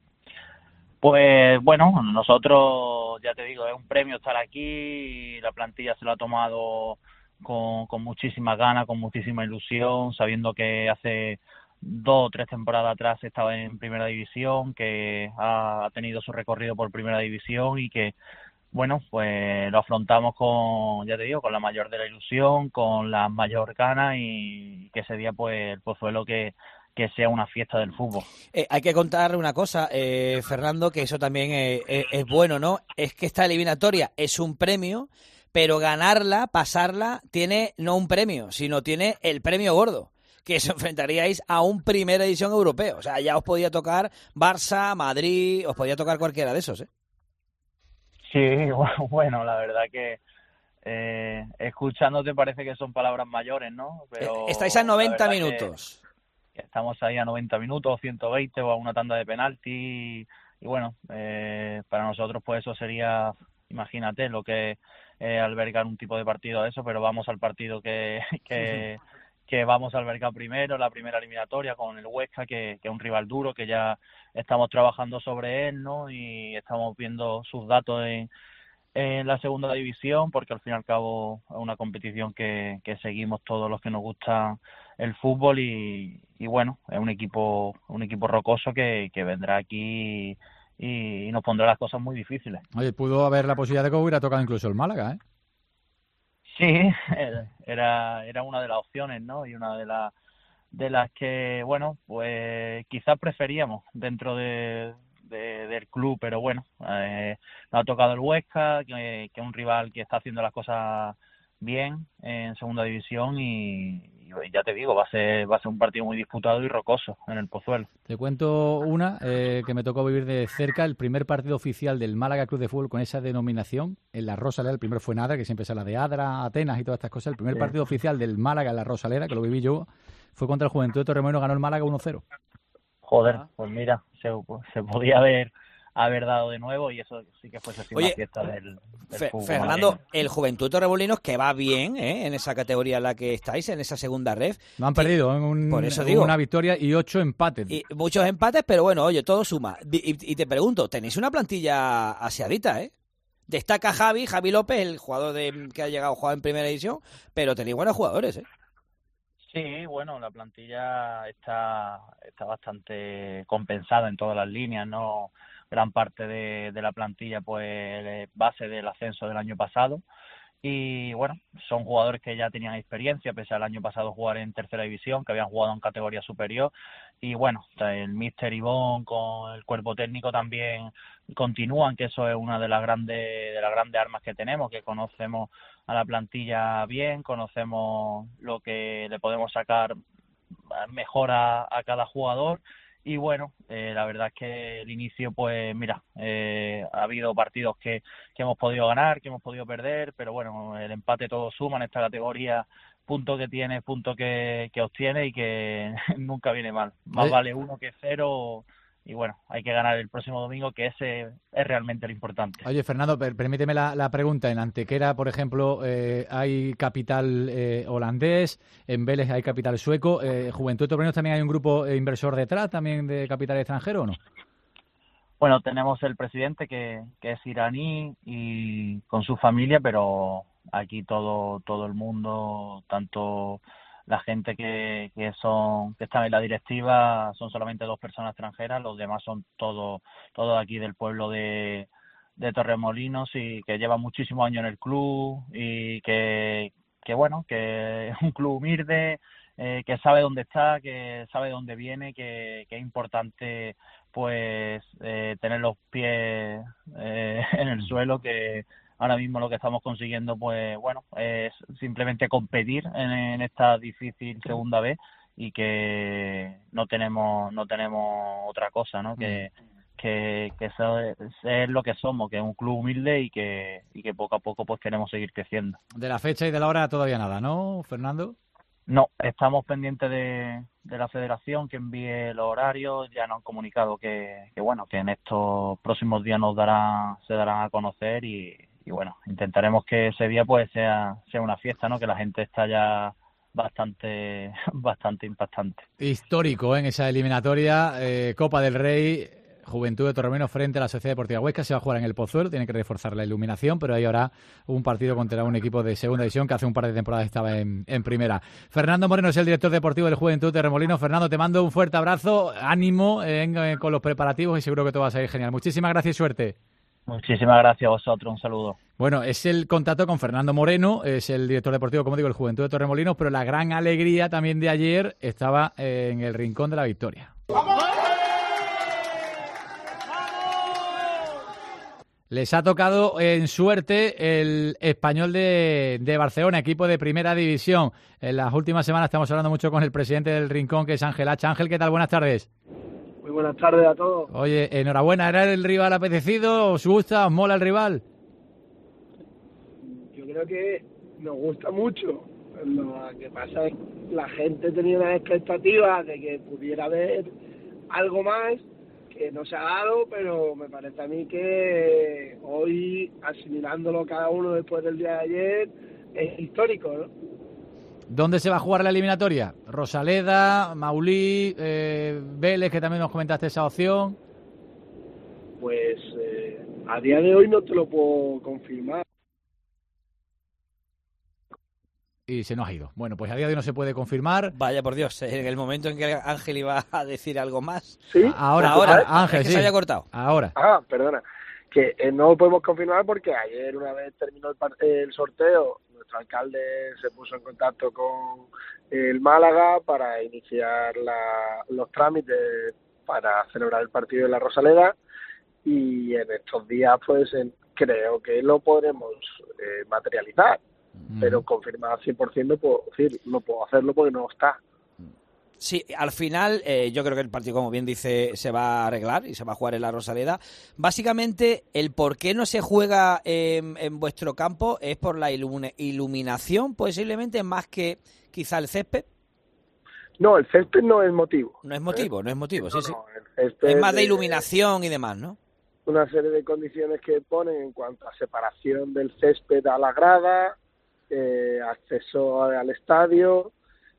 Pues bueno, nosotros, ya te digo, es un premio estar aquí y la plantilla se lo ha tomado con muchísimas ganas, con muchísima ilusión, sabiendo que hace 2 o 3 temporadas atrás estaba en Primera División, que ha tenido su recorrido por Primera División y que, bueno, pues lo afrontamos con, ya te digo, con la mayor de la ilusión, con la mayor ganas y que ese día, pues, el Pozuelo que sea una fiesta del fútbol. Hay que contar una cosa, Fernando, que eso también es bueno, ¿no? Es que esta eliminatoria es un premio, pero ganarla, pasarla, tiene no un premio, sino tiene el premio gordo, que os enfrentaríais a un Primera División europeo. O sea, ya os podía tocar Barça, Madrid, os podía tocar cualquiera de esos, ¿eh? Sí, bueno, la verdad que escuchándote parece que son palabras mayores, ¿no? Pero estáis a 90 minutos. Estamos ahí a 90 minutos, 120 o a una tanda de penalti y bueno, para nosotros pues eso sería, imagínate lo que albergar un tipo de partido de eso, pero vamos al partido que vamos a albergar primero, la primera eliminatoria con el Huesca, que es un rival duro, que ya estamos trabajando sobre él, ¿no? Y estamos viendo sus datos en la segunda división, porque al fin y al cabo es una competición que seguimos todos los que nos gusta el fútbol y bueno, es un equipo rocoso que vendrá aquí y nos pondrá las cosas muy difíciles. Oye, pudo haber la posibilidad de que hubiera tocado incluso el Málaga, ¿eh? Sí, era una de las opciones, ¿no? Y una de las que, bueno, pues quizás preferíamos dentro del club, pero bueno, nos ha tocado el Huesca, que es un rival que está haciendo las cosas bien en segunda división y ya te digo, va a ser un partido muy disputado y rocoso en el Pozuelo. Te cuento una que me tocó vivir de cerca, el primer partido oficial del Málaga Club de Fútbol con esa denominación en la Rosaleda. El primero fue en Adra, que siempre se habla de Adra, Atenas y todas estas cosas. El primer partido oficial del Málaga en la Rosaleda, que lo viví yo, fue contra el Juventud de Torremolinos, ganó el Málaga 1-0. Joder, pues mira, se podía haber dado de nuevo y eso sí que fuese así una fiesta del fútbol. Fernando, malagueño. el Juventud Torremolinos que va bien en esa categoría en la que estáis, en esa segunda ref. No han perdido, por eso digo, una victoria y 8 empates. Y muchos empates, pero bueno, oye, todo suma. Y te pregunto, tenéis una plantilla aseadita, ¿eh? Destaca Javi López, el jugador que ha llegado a jugar en Primera División, pero tenéis buenos jugadores, ¿eh? Sí, bueno, la plantilla está bastante compensada en todas las líneas, ¿no? Gran parte de la plantilla pues base del ascenso del año pasado y bueno, son jugadores que ya tenían experiencia pese al año pasado jugar en tercera división, que habían jugado en categoría superior y bueno, el míster Ivón con el cuerpo técnico también continúan, que eso es una de las grandes armas que tenemos, que conocemos a la plantilla bien, conocemos lo que le podemos sacar mejor a cada jugador. Y bueno, la verdad es que el inicio, pues mira, ha habido partidos que hemos podido ganar, que hemos podido perder, pero bueno, el empate todo suma en esta categoría, punto que tiene, punto que obtiene y que nunca viene mal. Más vale 1 que 0 bueno, hay que ganar el próximo domingo, que ese es realmente lo importante. Oye, Fernando, permíteme la pregunta. En Antequera, por ejemplo, hay capital holandés, en Vélez hay capital sueco. Juventud de Torremolinos también hay un grupo inversor detrás, también de capital extranjero, ¿o no? Bueno, tenemos el presidente que es iraní y con su familia, pero aquí todo el mundo, tanto la gente que están en la directiva, son solamente 2 personas extranjeras, los demás son todos aquí del pueblo de Torremolinos y que llevan muchísimos años en el club y que bueno, que es un club humilde, que sabe dónde está, que sabe dónde viene, que es importante pues tener los pies en el suelo, que ahora mismo lo que estamos consiguiendo pues bueno, es simplemente competir en esta difícil segunda vez y que no tenemos otra cosa, ¿no? Que eso es lo que somos, que es un club humilde y que poco a poco pues queremos seguir creciendo. De la fecha y de la hora todavía nada, ¿no, Fernando? No, estamos pendientes de la federación que envíe los horarios. Ya nos han comunicado que bueno, que en estos próximos días se darán a conocer y bueno, intentaremos que ese día pues sea una fiesta, ¿no? Que la gente está ya bastante impactante. Histórico, en esa eliminatoria, Copa del Rey, Juventud de Torremolinos frente a la Sociedad Deportiva Huesca. Se va a jugar en el Pozuelo, tiene que reforzar la iluminación, pero ahí habrá un partido contra un equipo de segunda división que hace un par de temporadas estaba en primera. Fernando Moreno es el director deportivo del Juventud de Torremolinos. Fernando, te mando un fuerte abrazo, ánimo con los preparativos y seguro que todo va a salir genial. Muchísimas gracias y suerte. Muchísimas gracias a vosotros, un saludo. Bueno, es el contacto con Fernando Moreno, es el director deportivo, como digo, del Juventud de Torremolinos, pero la gran alegría también de ayer estaba en el Rincón de la Victoria. Les ha tocado en suerte el Español de Barcelona, equipo de primera división. En las últimas semanas estamos hablando mucho con el presidente del Rincón, que es Ángel Hacha. Ángel, ¿qué tal? Buenas tardes. Muy buenas tardes a todos. Oye, enhorabuena, ¿era el rival apetecido? ¿Os gusta? ¿Os mola el rival? Yo creo que nos gusta mucho. Lo que pasa es que la gente tenía una expectativa de que pudiera haber algo más, que no se ha dado, pero me parece a mí que hoy, asimilándolo cada uno después del día de ayer, es histórico, ¿no? ¿Dónde se va a jugar la eliminatoria? Rosaleda, Maulí, Vélez, que también nos comentaste esa opción. Pues a día de hoy no te lo puedo confirmar. Y se nos ha ido. Bueno, pues a día de hoy no se puede confirmar. Vaya por Dios, en el momento en que Ángel iba a decir algo más. ¿Sí? Ahora, Ángel, es que sí. se había cortado. Ahora. Perdona. Que no lo podemos confirmar porque ayer, una vez terminó el sorteo, nuestro alcalde se puso en contacto con el Málaga para iniciar los trámites para celebrar el partido de la Rosaleda, y en estos días pues creo que lo podremos materializar, pero confirmar al 100% no puedo decir, no puedo hacerlo porque no está. Sí, al final yo creo que el partido, como bien dice, se va a arreglar y se va a jugar en la Rosaleda. Básicamente, el por qué no se juega en vuestro campo es por la iluminación, posiblemente, más que quizá el césped. No, el césped no es motivo. No es motivo, sí, sí. El es más de iluminación y demás, ¿no? Una serie de condiciones que ponen en cuanto a separación del césped a la grada, acceso al estadio...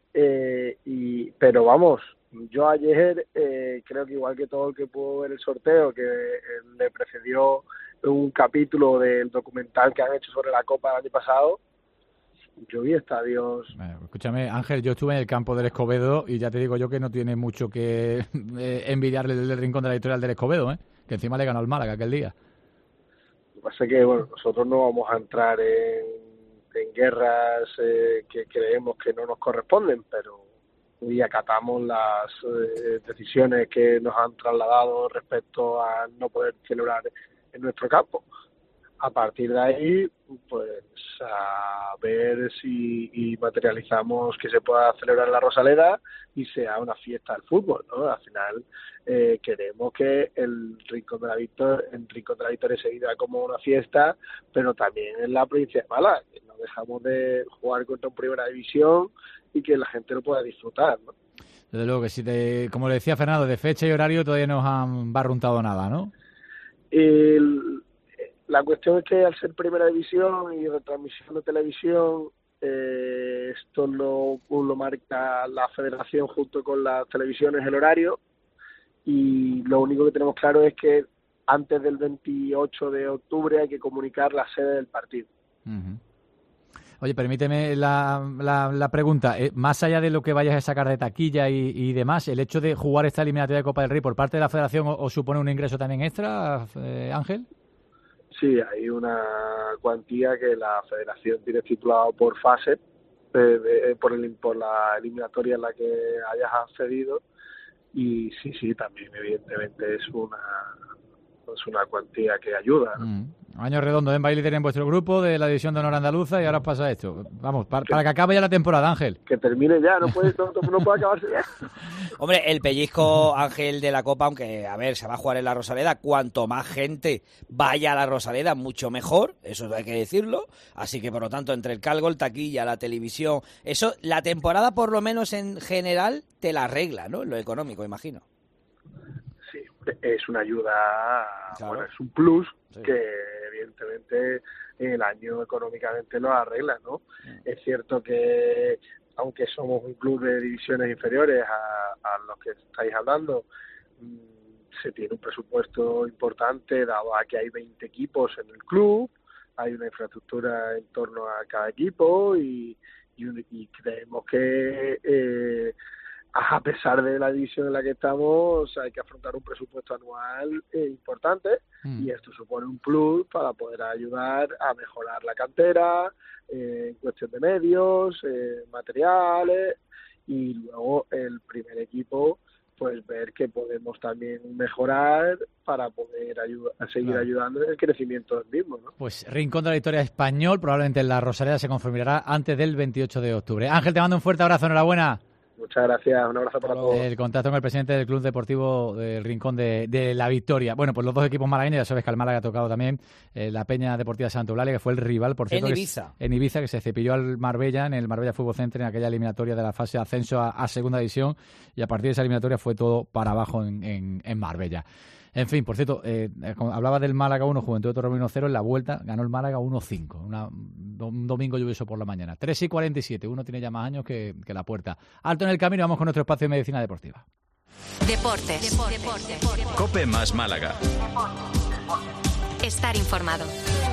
pero vamos, yo ayer creo que igual que todo el que pudo ver el sorteo, que le precedió un capítulo del documental que han hecho sobre la Copa del año pasado, yo vi estadios. Escúchame, Ángel, yo estuve en el campo del Escobedo y ya te digo yo que no tiene mucho que envidiarle del Rincón de la Victoria al del Escobedo, que encima le ganó al Málaga aquel día. Lo que pasa es que bueno, nosotros no vamos a entrar en guerras que creemos que no nos corresponden, pero hoy acatamos las decisiones que nos han trasladado respecto a no poder celebrar en nuestro campo. A partir de ahí, pues a ver si materializamos que se pueda celebrar la Rosaleda y sea una fiesta del fútbol, ¿no? Al final queremos que el Rincón de la Victoria se viva como una fiesta, pero también en la provincia de Málaga, que no dejamos de jugar contra un primera división y que la gente lo pueda disfrutar, ¿no? Desde luego que si como le decía Fernando, de fecha y horario todavía no os han barruntado nada, ¿no? La cuestión es que al ser primera división y retransmisión de televisión, esto lo marca la federación junto con las televisiones, el horario, y lo único que tenemos claro es que antes del 28 de octubre hay que comunicar la sede del partido. Uh-huh. Oye, permíteme la pregunta. Más allá de lo que vayas a sacar de taquilla y demás, ¿el hecho de jugar esta eliminatoria de Copa del Rey por parte de la Federación os supone un ingreso también extra, Ángel? Sí, hay una cuantía que la Federación tiene estipulado por fase, por la eliminatoria en la que hayas accedido, y sí, también evidentemente es una cuantía que ayuda, ¿no? Año redondo, vais líder en vuestro grupo de la División de Honor Andaluza y ahora os pasa esto. Vamos, para que acabe ya la temporada, Ángel. Que termine ya, no puede acabarse ya. Hombre, el pellizco, Ángel, de la Copa, aunque, a ver, se va a jugar en la Rosaleda, cuanto más gente vaya a la Rosaleda, mucho mejor, eso hay que decirlo. Así que, por lo tanto, entre el calgo, el taquilla, la televisión, eso, la temporada, por lo menos en general, te la arregla, ¿no? Lo económico, imagino. Sí, es una ayuda, claro. Bueno, es un plus, sí, que evidentemente el año económicamente lo arregla, ¿no? Es cierto que aunque somos un club de divisiones inferiores a los que estáis hablando, se tiene un presupuesto importante dado a que hay 20 equipos en el club, hay una infraestructura en torno a cada equipo y creemos que a pesar de la división en la que estamos, hay que afrontar un presupuesto anual importante, y esto supone un plus para poder ayudar a mejorar la cantera en cuestión de medios, materiales, y luego el primer equipo pues ver que podemos también mejorar para poder seguir ayudando en el crecimiento del mismo, ¿no? Pues Rincón de la Victoria Español, probablemente en la Rosaleda se confirmará antes del 28 de octubre. Ángel, te mando un fuerte abrazo, enhorabuena. Muchas gracias, un abrazo para todos. El contacto con el presidente del Club Deportivo del Rincón de la Victoria. Bueno, pues los dos equipos malagueños, ya sabes que al Málaga ha tocado también la Peña Deportiva de Santa Eulalia, que fue el rival, por cierto. En Ibiza, que se cepilló al Marbella, en el Marbella Fútbol Center, en aquella eliminatoria de la fase de ascenso a segunda división, y a partir de esa eliminatoria fue todo para abajo en Marbella. En fin, por cierto, hablaba del Málaga 1, Juventud de Torremolinos 0, en la vuelta ganó el Málaga 1-5, un domingo lluvioso por la mañana. 3:47, uno tiene ya más años que la puerta. Alto en el camino, vamos con nuestro espacio de medicina deportiva. Deportes. COPE más Málaga. Estar informado.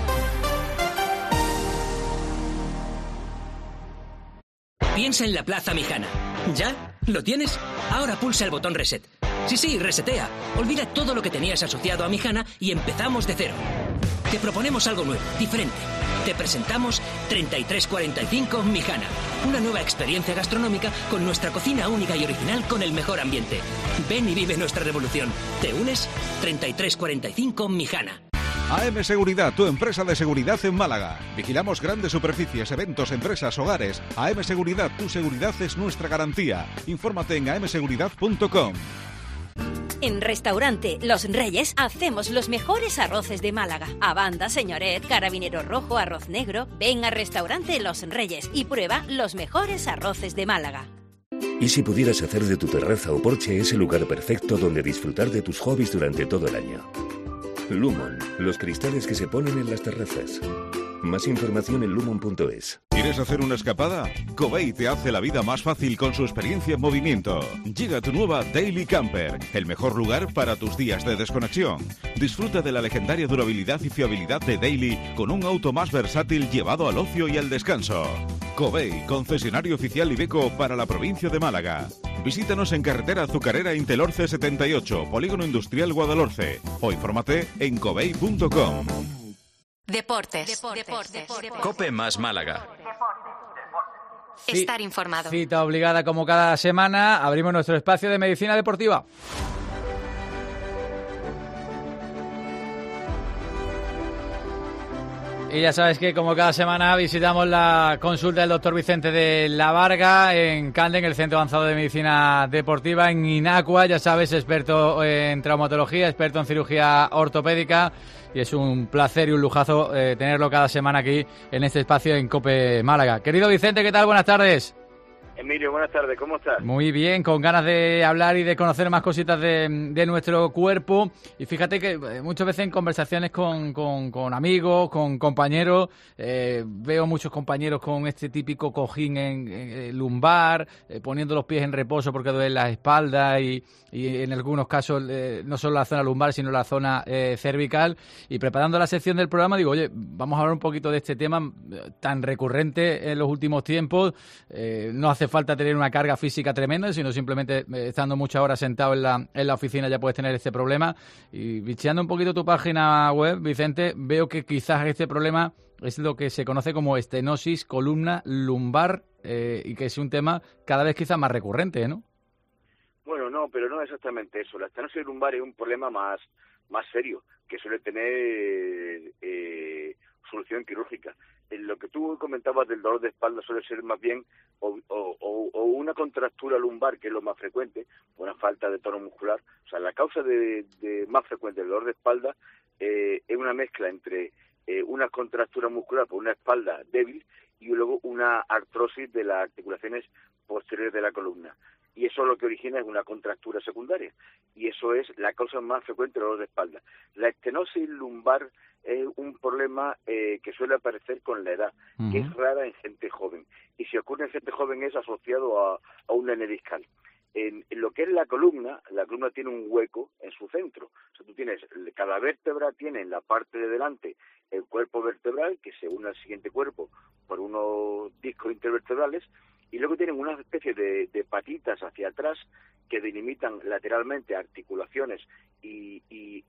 Piensa en la Plaza Mijana. ¿Ya? ¿Lo tienes? Ahora pulsa el botón Reset. Sí, resetea. Olvida todo lo que tenías asociado a Mijana y empezamos de cero. Te proponemos algo nuevo, diferente. Te presentamos 3345 Mijana. Una nueva experiencia gastronómica con nuestra cocina única y original con el mejor ambiente. Ven y vive nuestra revolución. ¿Te unes? 3345 Mijana. AM Seguridad, tu empresa de seguridad en Málaga. Vigilamos grandes superficies, eventos, empresas, hogares. AM Seguridad, tu seguridad es nuestra garantía. Infórmate en amseguridad.com. En Restaurante Los Reyes hacemos los mejores arroces de Málaga. Abanda, señoret, carabinero rojo, arroz negro. Ven a Restaurante Los Reyes y prueba los mejores arroces de Málaga. ¿Y si pudieras hacer de tu terraza o porche ese lugar perfecto donde disfrutar de tus hobbies durante todo el año? Lumon, los cristales que se ponen en las terrazas. Más información en lumon.es. ¿Quieres hacer una escapada? Covey te hace la vida más fácil con su experiencia en movimiento. Llega tu nueva Daily Camper, el mejor lugar para tus días de desconexión. Disfruta de la legendaria durabilidad y fiabilidad de Daily con un auto más versátil llevado al ocio y al descanso. Covey, concesionario oficial Iveco para la provincia de Málaga. Visítanos en carretera Azucarera Intelorce 78, Polígono Industrial Guadalhorce, o infórmate en covey.com. Deportes. COPE más Málaga. Estar informado. Cita obligada como cada semana, abrimos nuestro espacio de medicina deportiva. Y ya sabes que como cada semana visitamos la consulta del doctor Vicente de la Varga en Canden, el Centro Avanzado de Medicina Deportiva, en Inacua, ya sabes, experto en traumatología, experto en cirugía ortopédica, y es un placer y un lujazo tenerlo cada semana aquí en este espacio en COPE Málaga. Querido Vicente, ¿qué tal? Buenas tardes. Emilio, buenas tardes, ¿cómo estás? Muy bien, con ganas de hablar y de conocer más cositas de nuestro cuerpo. Y fíjate que muchas veces en conversaciones con amigos, con compañeros, veo muchos compañeros con este típico cojín en lumbar, poniendo los pies en reposo porque duelen las espaldas y en algunos casos no solo la zona lumbar, sino la zona cervical. Y preparando la sección del programa digo, oye, vamos a hablar un poquito de este tema tan recurrente en los últimos tiempos. No hace falta tener una carga física tremenda, sino simplemente estando muchas horas sentado en la oficina ya puedes tener este problema. Y bicheando un poquito tu página web, Vicente, veo que quizás este problema es lo que se conoce como estenosis columna lumbar y que es un tema cada vez quizás más recurrente, ¿no? Bueno, no, pero no exactamente eso. La estenosis lumbar es un problema más serio, que suele tener solución quirúrgica. Lo que tú comentabas del dolor de espalda suele ser más bien o una contractura lumbar, que es lo más frecuente, una falta de tono muscular. O sea, la causa de más frecuente del dolor de espalda es una mezcla entre una contractura muscular por una espalda débil y luego una artrosis de las articulaciones posteriores de la columna. Y eso lo que origina es una contractura secundaria. Y eso es la causa más frecuente del dolor de espalda. La estenosis lumbar es un problema que suele aparecer con la edad, que es rara en gente joven. Y si ocurre en gente joven es asociado a una hernia discal. En lo que es la columna tiene un hueco en su centro. O sea, tú tienes, cada vértebra tiene en la parte de delante el cuerpo vertebral, que se une al siguiente cuerpo por unos discos intervertebrales, y luego tienen una especie de patitas hacia atrás que delimitan lateralmente articulaciones y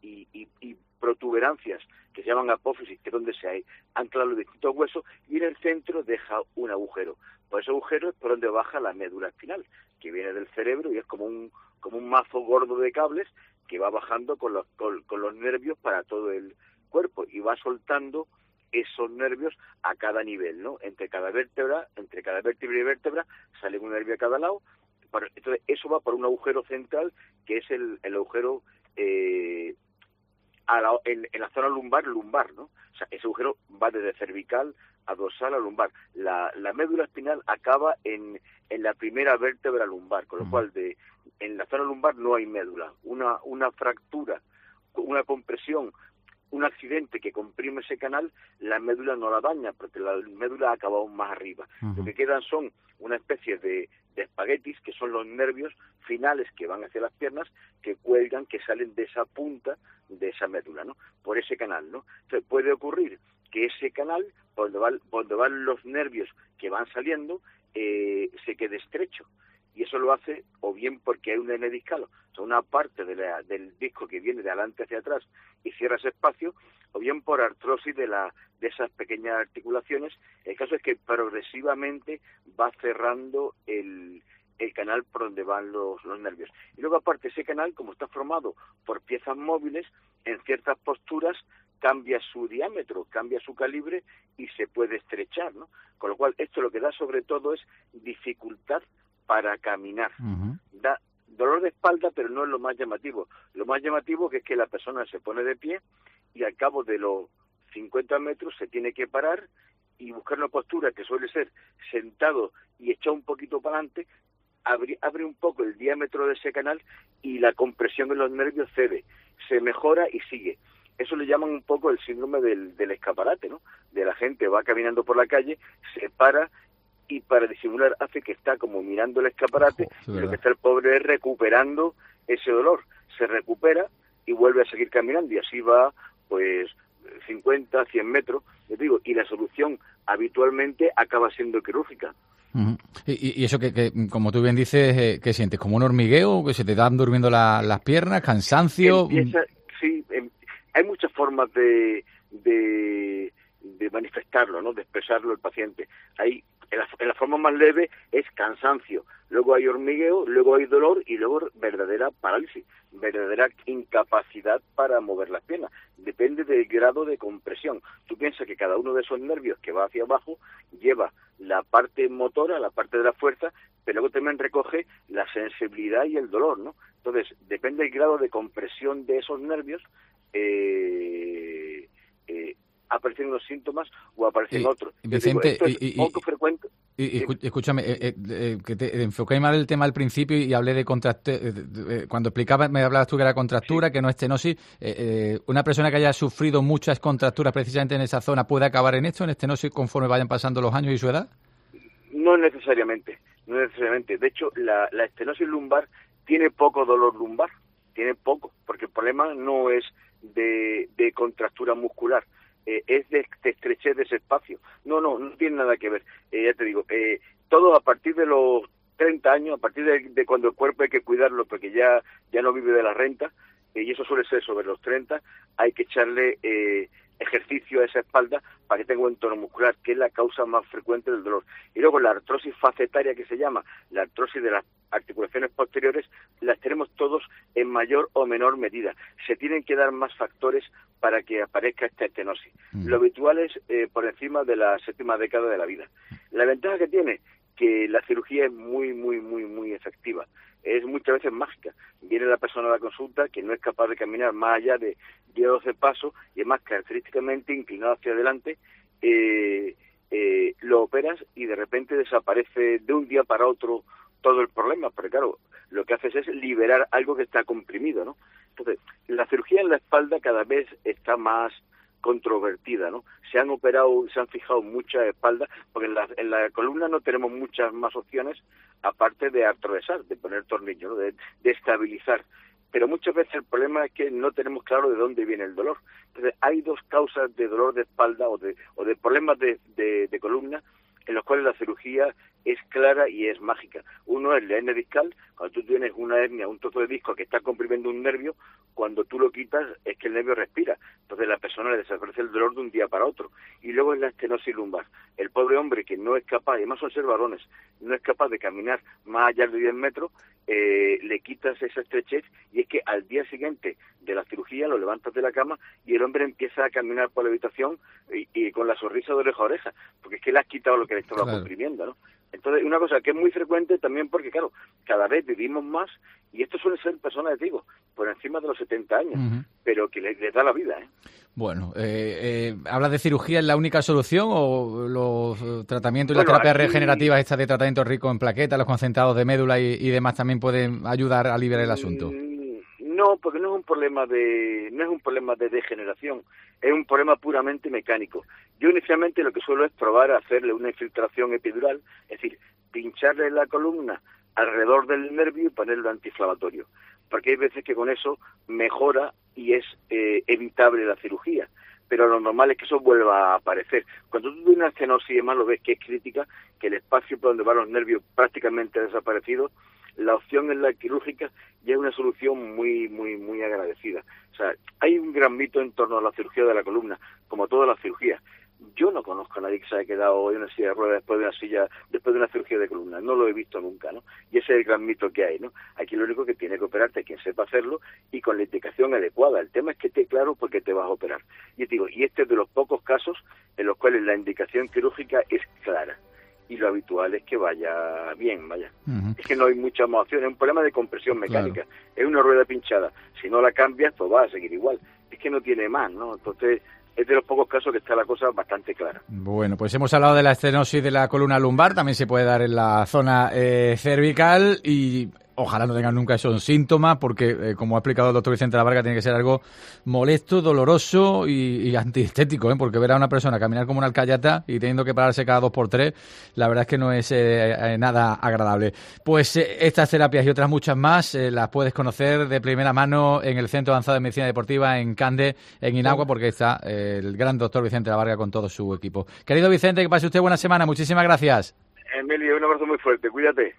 protuberancias que se llaman apófisis, que es donde se anclan los distintos huesos, y en el centro deja un agujero. Por ese agujero es por donde baja la médula espinal, que viene del cerebro y es como un mazo gordo de cables que va bajando con los nervios para todo el cuerpo y va soltando esos nervios a cada nivel, ¿no? Entre cada vértebra y vértebra sale un nervio a cada lado. Entonces eso va por un agujero central que es el agujero en la zona lumbar, ¿no? O sea, ese agujero va desde cervical a dorsal a lumbar. La médula espinal acaba en la primera vértebra lumbar, con lo cual en la zona lumbar no hay médula. Una fractura, una compresión, un accidente que comprime ese canal, la médula no la daña, porque la médula ha acabado más arriba. Lo que quedan son una especie de espaguetis, que son los nervios finales que van hacia las piernas, que cuelgan, que salen de esa punta de esa médula, ¿no? Por ese canal, ¿no? Entonces puede ocurrir que ese canal, donde van los nervios que van saliendo, se quede estrecho. Y eso lo hace o bien porque hay una hernia discal, o sea, una parte del disco que viene de adelante hacia atrás y cierra ese espacio, o bien por artrosis de esas pequeñas articulaciones. El caso es que progresivamente va cerrando el canal por donde van los nervios. Y luego, aparte, ese canal, como está formado por piezas móviles, en ciertas posturas cambia su diámetro, cambia su calibre y se puede estrechar, ¿no? Con lo cual, esto lo que da sobre todo es dificultad para caminar. Da dolor de espalda, pero no es lo más llamativo. Lo más llamativo que es que la persona se pone de pie y al cabo de los 50 metros se tiene que parar y buscar una postura que suele ser sentado y echado un poquito para adelante, abre un poco el diámetro de ese canal y la compresión en los nervios cede, se mejora y sigue. Eso le llaman un poco el síndrome del escaparate, ¿no? De la gente va caminando por la calle, se para y para disimular hace que está como mirando el escaparate, y lo que está el pobre es recuperando ese dolor. Se recupera y vuelve a seguir caminando y así va pues 50, 100 metros, les digo, y la solución habitualmente acaba siendo quirúrgica. Y eso que como tú bien dices, ¿qué sientes? ¿Como un hormigueo? ¿Que se te dan durmiendo las piernas? ¿Cansancio? Sí, hay muchas formas de manifestarlo, ¿no? De expresarlo el paciente. En la forma más leve es cansancio, luego hay hormigueo, luego hay dolor y luego verdadera parálisis, verdadera incapacidad para mover las piernas. Depende del grado de compresión. Tú piensas que cada uno de esos nervios que va hacia abajo lleva la parte motora, la parte de la fuerza, pero luego también recoge la sensibilidad y el dolor, ¿no? Entonces, depende del grado de compresión de esos nervios, aparecen unos síntomas o aparecen otros. Vicente, esto es poco frecuente. Y escúchame, que te enfoqué mal el tema al principio y hablé de cuando explicabas, me hablabas tú que era contractura, que no estenosis. ¿Una persona que haya sufrido muchas contracturas precisamente en esa zona puede acabar en esto, en estenosis, conforme vayan pasando los años y su edad? No necesariamente. De hecho, la estenosis lumbar tiene poco dolor lumbar, porque el problema no es de contractura muscular, es de estrechez de ese espacio. No tiene nada que ver. Ya te digo, todo a partir de los 30 años, a partir de cuando el cuerpo hay que cuidarlo porque ya no vive de la renta, y eso suele ser sobre los 30, hay que echarle ejercicio a esa espalda para que tenga un tono muscular, que es la causa más frecuente del dolor. Y luego la artrosis facetaria, que se llama la artrosis de las articulaciones posteriores, las tenemos todos en mayor o menor medida. Se tienen que dar más factores para que aparezca esta estenosis. Lo habitual es por encima de la 7ª década de la vida. La ventaja que tiene, que la cirugía es muy, muy, muy, muy efectiva. Es muchas veces mágica. Viene la persona a la consulta que no es capaz de caminar más allá de 10 o 12 pasos y es más característicamente inclinado hacia adelante, lo operas y de repente desaparece de un día para otro todo el problema, porque claro, lo que haces es liberar algo que está comprimido, ¿no? Entonces, la cirugía en la espalda cada vez está más controvertida, ¿no? Se han fijado muchas espaldas, porque en la columna no tenemos muchas más opciones, aparte de artrodesar, de poner tornillos, ¿no? de estabilizar. Pero muchas veces el problema es que no tenemos claro de dónde viene el dolor. Entonces, hay dos causas de dolor de espalda o de problemas de columna en los cuales la cirugía es clara y es mágica. Uno es la hernia discal, cuando tú tienes una hernia, un trozo de disco que está comprimiendo un nervio, cuando tú lo quitas es que el nervio respira, entonces la persona le desaparece el dolor de un día para otro. Y luego es la estenosis lumbar, el pobre hombre que no es capaz, además son ser varones, no es capaz de caminar más allá de 10 metros, le quitas esa estrechez y es que al día siguiente de la cirugía lo levantas de la cama y el hombre empieza a caminar por la habitación y con la sonrisa de oreja a oreja, porque es que le has quitado lo que le estaba comprimiendo, ¿no? Entonces, una cosa que es muy frecuente también porque, claro, cada vez vivimos más y esto suele ser personas, digo, por encima de los 70 años, pero que les da la vida, ¿eh? Bueno, ¿hablas de cirugía es la única solución o los tratamientos y las terapias regenerativas, estas de tratamiento rico en plaquetas, los concentrados de médula y demás también pueden ayudar a aliviar el asunto? No, porque no es un problema de degeneración, es un problema puramente mecánico. Yo inicialmente lo que suelo es probar a hacerle una infiltración epidural, es decir, pincharle la columna alrededor del nervio y ponerlo antiinflamatorio, porque hay veces que con eso mejora y es evitable la cirugía, pero lo normal es que eso vuelva a aparecer. Cuando tú tienes una estenosis y demás lo ves que es crítica, que el espacio por donde van los nervios prácticamente ha desaparecido, la opción en la quirúrgica ya es una solución muy, muy, muy agradecida. O sea, hay un gran mito en torno a la cirugía de la columna, como todas las cirugías. Yo no conozco a nadie que se haya quedado en una silla de ruedas después de una cirugía de columna. No lo he visto nunca, ¿no? Y ese es el gran mito que hay, ¿no? Aquí lo único que tiene que operarte es quien sepa hacerlo y con la indicación adecuada. El tema es que esté claro por qué te vas a operar. Y te digo, y este es de los pocos casos en los cuales la indicación quirúrgica es clara. Y lo habitual es que vaya bien, vaya. Es que no hay muchas más opciones, es un problema de compresión mecánica. Claro. Es una rueda pinchada. Si no la cambias, pues va a seguir igual. Es que no tiene más, ¿no? Entonces, es de los pocos casos que está la cosa bastante clara. Bueno, pues hemos hablado de la estenosis de la columna lumbar, también se puede dar en la zona cervical y ojalá no tengan nunca esos síntomas porque, como ha explicado el doctor Vicente Lavarga, tiene que ser algo molesto, doloroso y antiestético, porque ver a una persona caminar como una alcayata y teniendo que pararse cada 2x3, la verdad es que no es nada agradable. Pues estas terapias y otras muchas más las puedes conocer de primera mano en el Centro Avanzado de Medicina Deportiva en Cande, en Inagua, porque está el gran doctor Vicente Lavarga con todo su equipo. Querido Vicente, que pase usted buena semana. Muchísimas gracias. Emilio, un abrazo muy fuerte. Cuídate.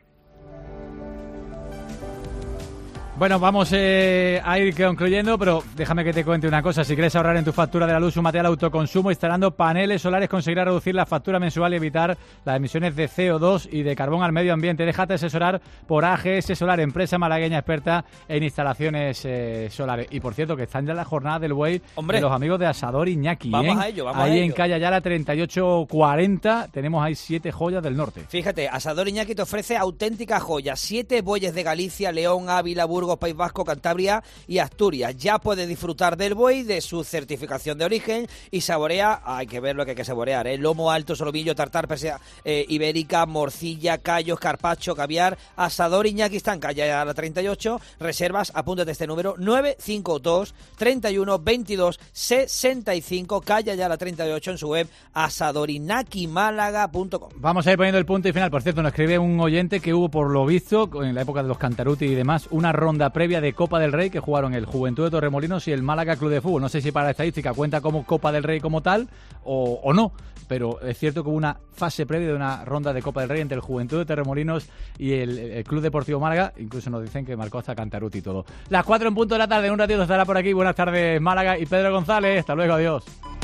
Bueno, vamos a ir concluyendo, pero déjame que te cuente una cosa. Si quieres ahorrar en tu factura de la luz, súmate al autoconsumo. Instalando paneles solares conseguirás reducir la factura mensual y evitar las emisiones de CO2 y de carbón al medio ambiente. Déjate asesorar por AGS Solar, empresa malagueña experta en instalaciones solares. Y por cierto, que están ya en la jornada del buey de los amigos de Asador Iñaki. Vamos a ello, ahí en Calle Ayala 3840 tenemos ahí 7 joyas del norte. Fíjate, Asador Iñaki te ofrece auténticas joyas. 7 bueyes de Galicia, León, Ávila, Burgos, Burgos, País Vasco, Cantabria y Asturias. Ya puedes disfrutar del buey, de su certificación de origen y saborea, hay que ver lo que hay que saborear, lomo alto, solomillo, tartar, persia ibérica, morcilla, callos, carpaccio, caviar, asador Iñakistán, calle a la 38. Reservas, apúntate este número, 952 31 22 65, calle a la 38, en su web asadorinakimálaga.com. Vamos a ir poniendo el punto y final. Por cierto, nos escribe un oyente que hubo, por lo visto, en la época de los Cantaruti y demás, una ronda previa de Copa del Rey que jugaron el Juventud de Torremolinos y el Málaga Club de Fútbol. No sé si para la estadística cuenta como Copa del Rey como tal o no, pero es cierto que hubo una fase previa de una ronda de Copa del Rey entre el Juventud de Torremolinos y el Club Deportivo Málaga. Incluso nos dicen que marcó hasta Cantaruti y todo. Las 4 en punto de la tarde, un ratito estará por aquí. Buenas tardes, Málaga y Pedro González. Hasta luego, adiós.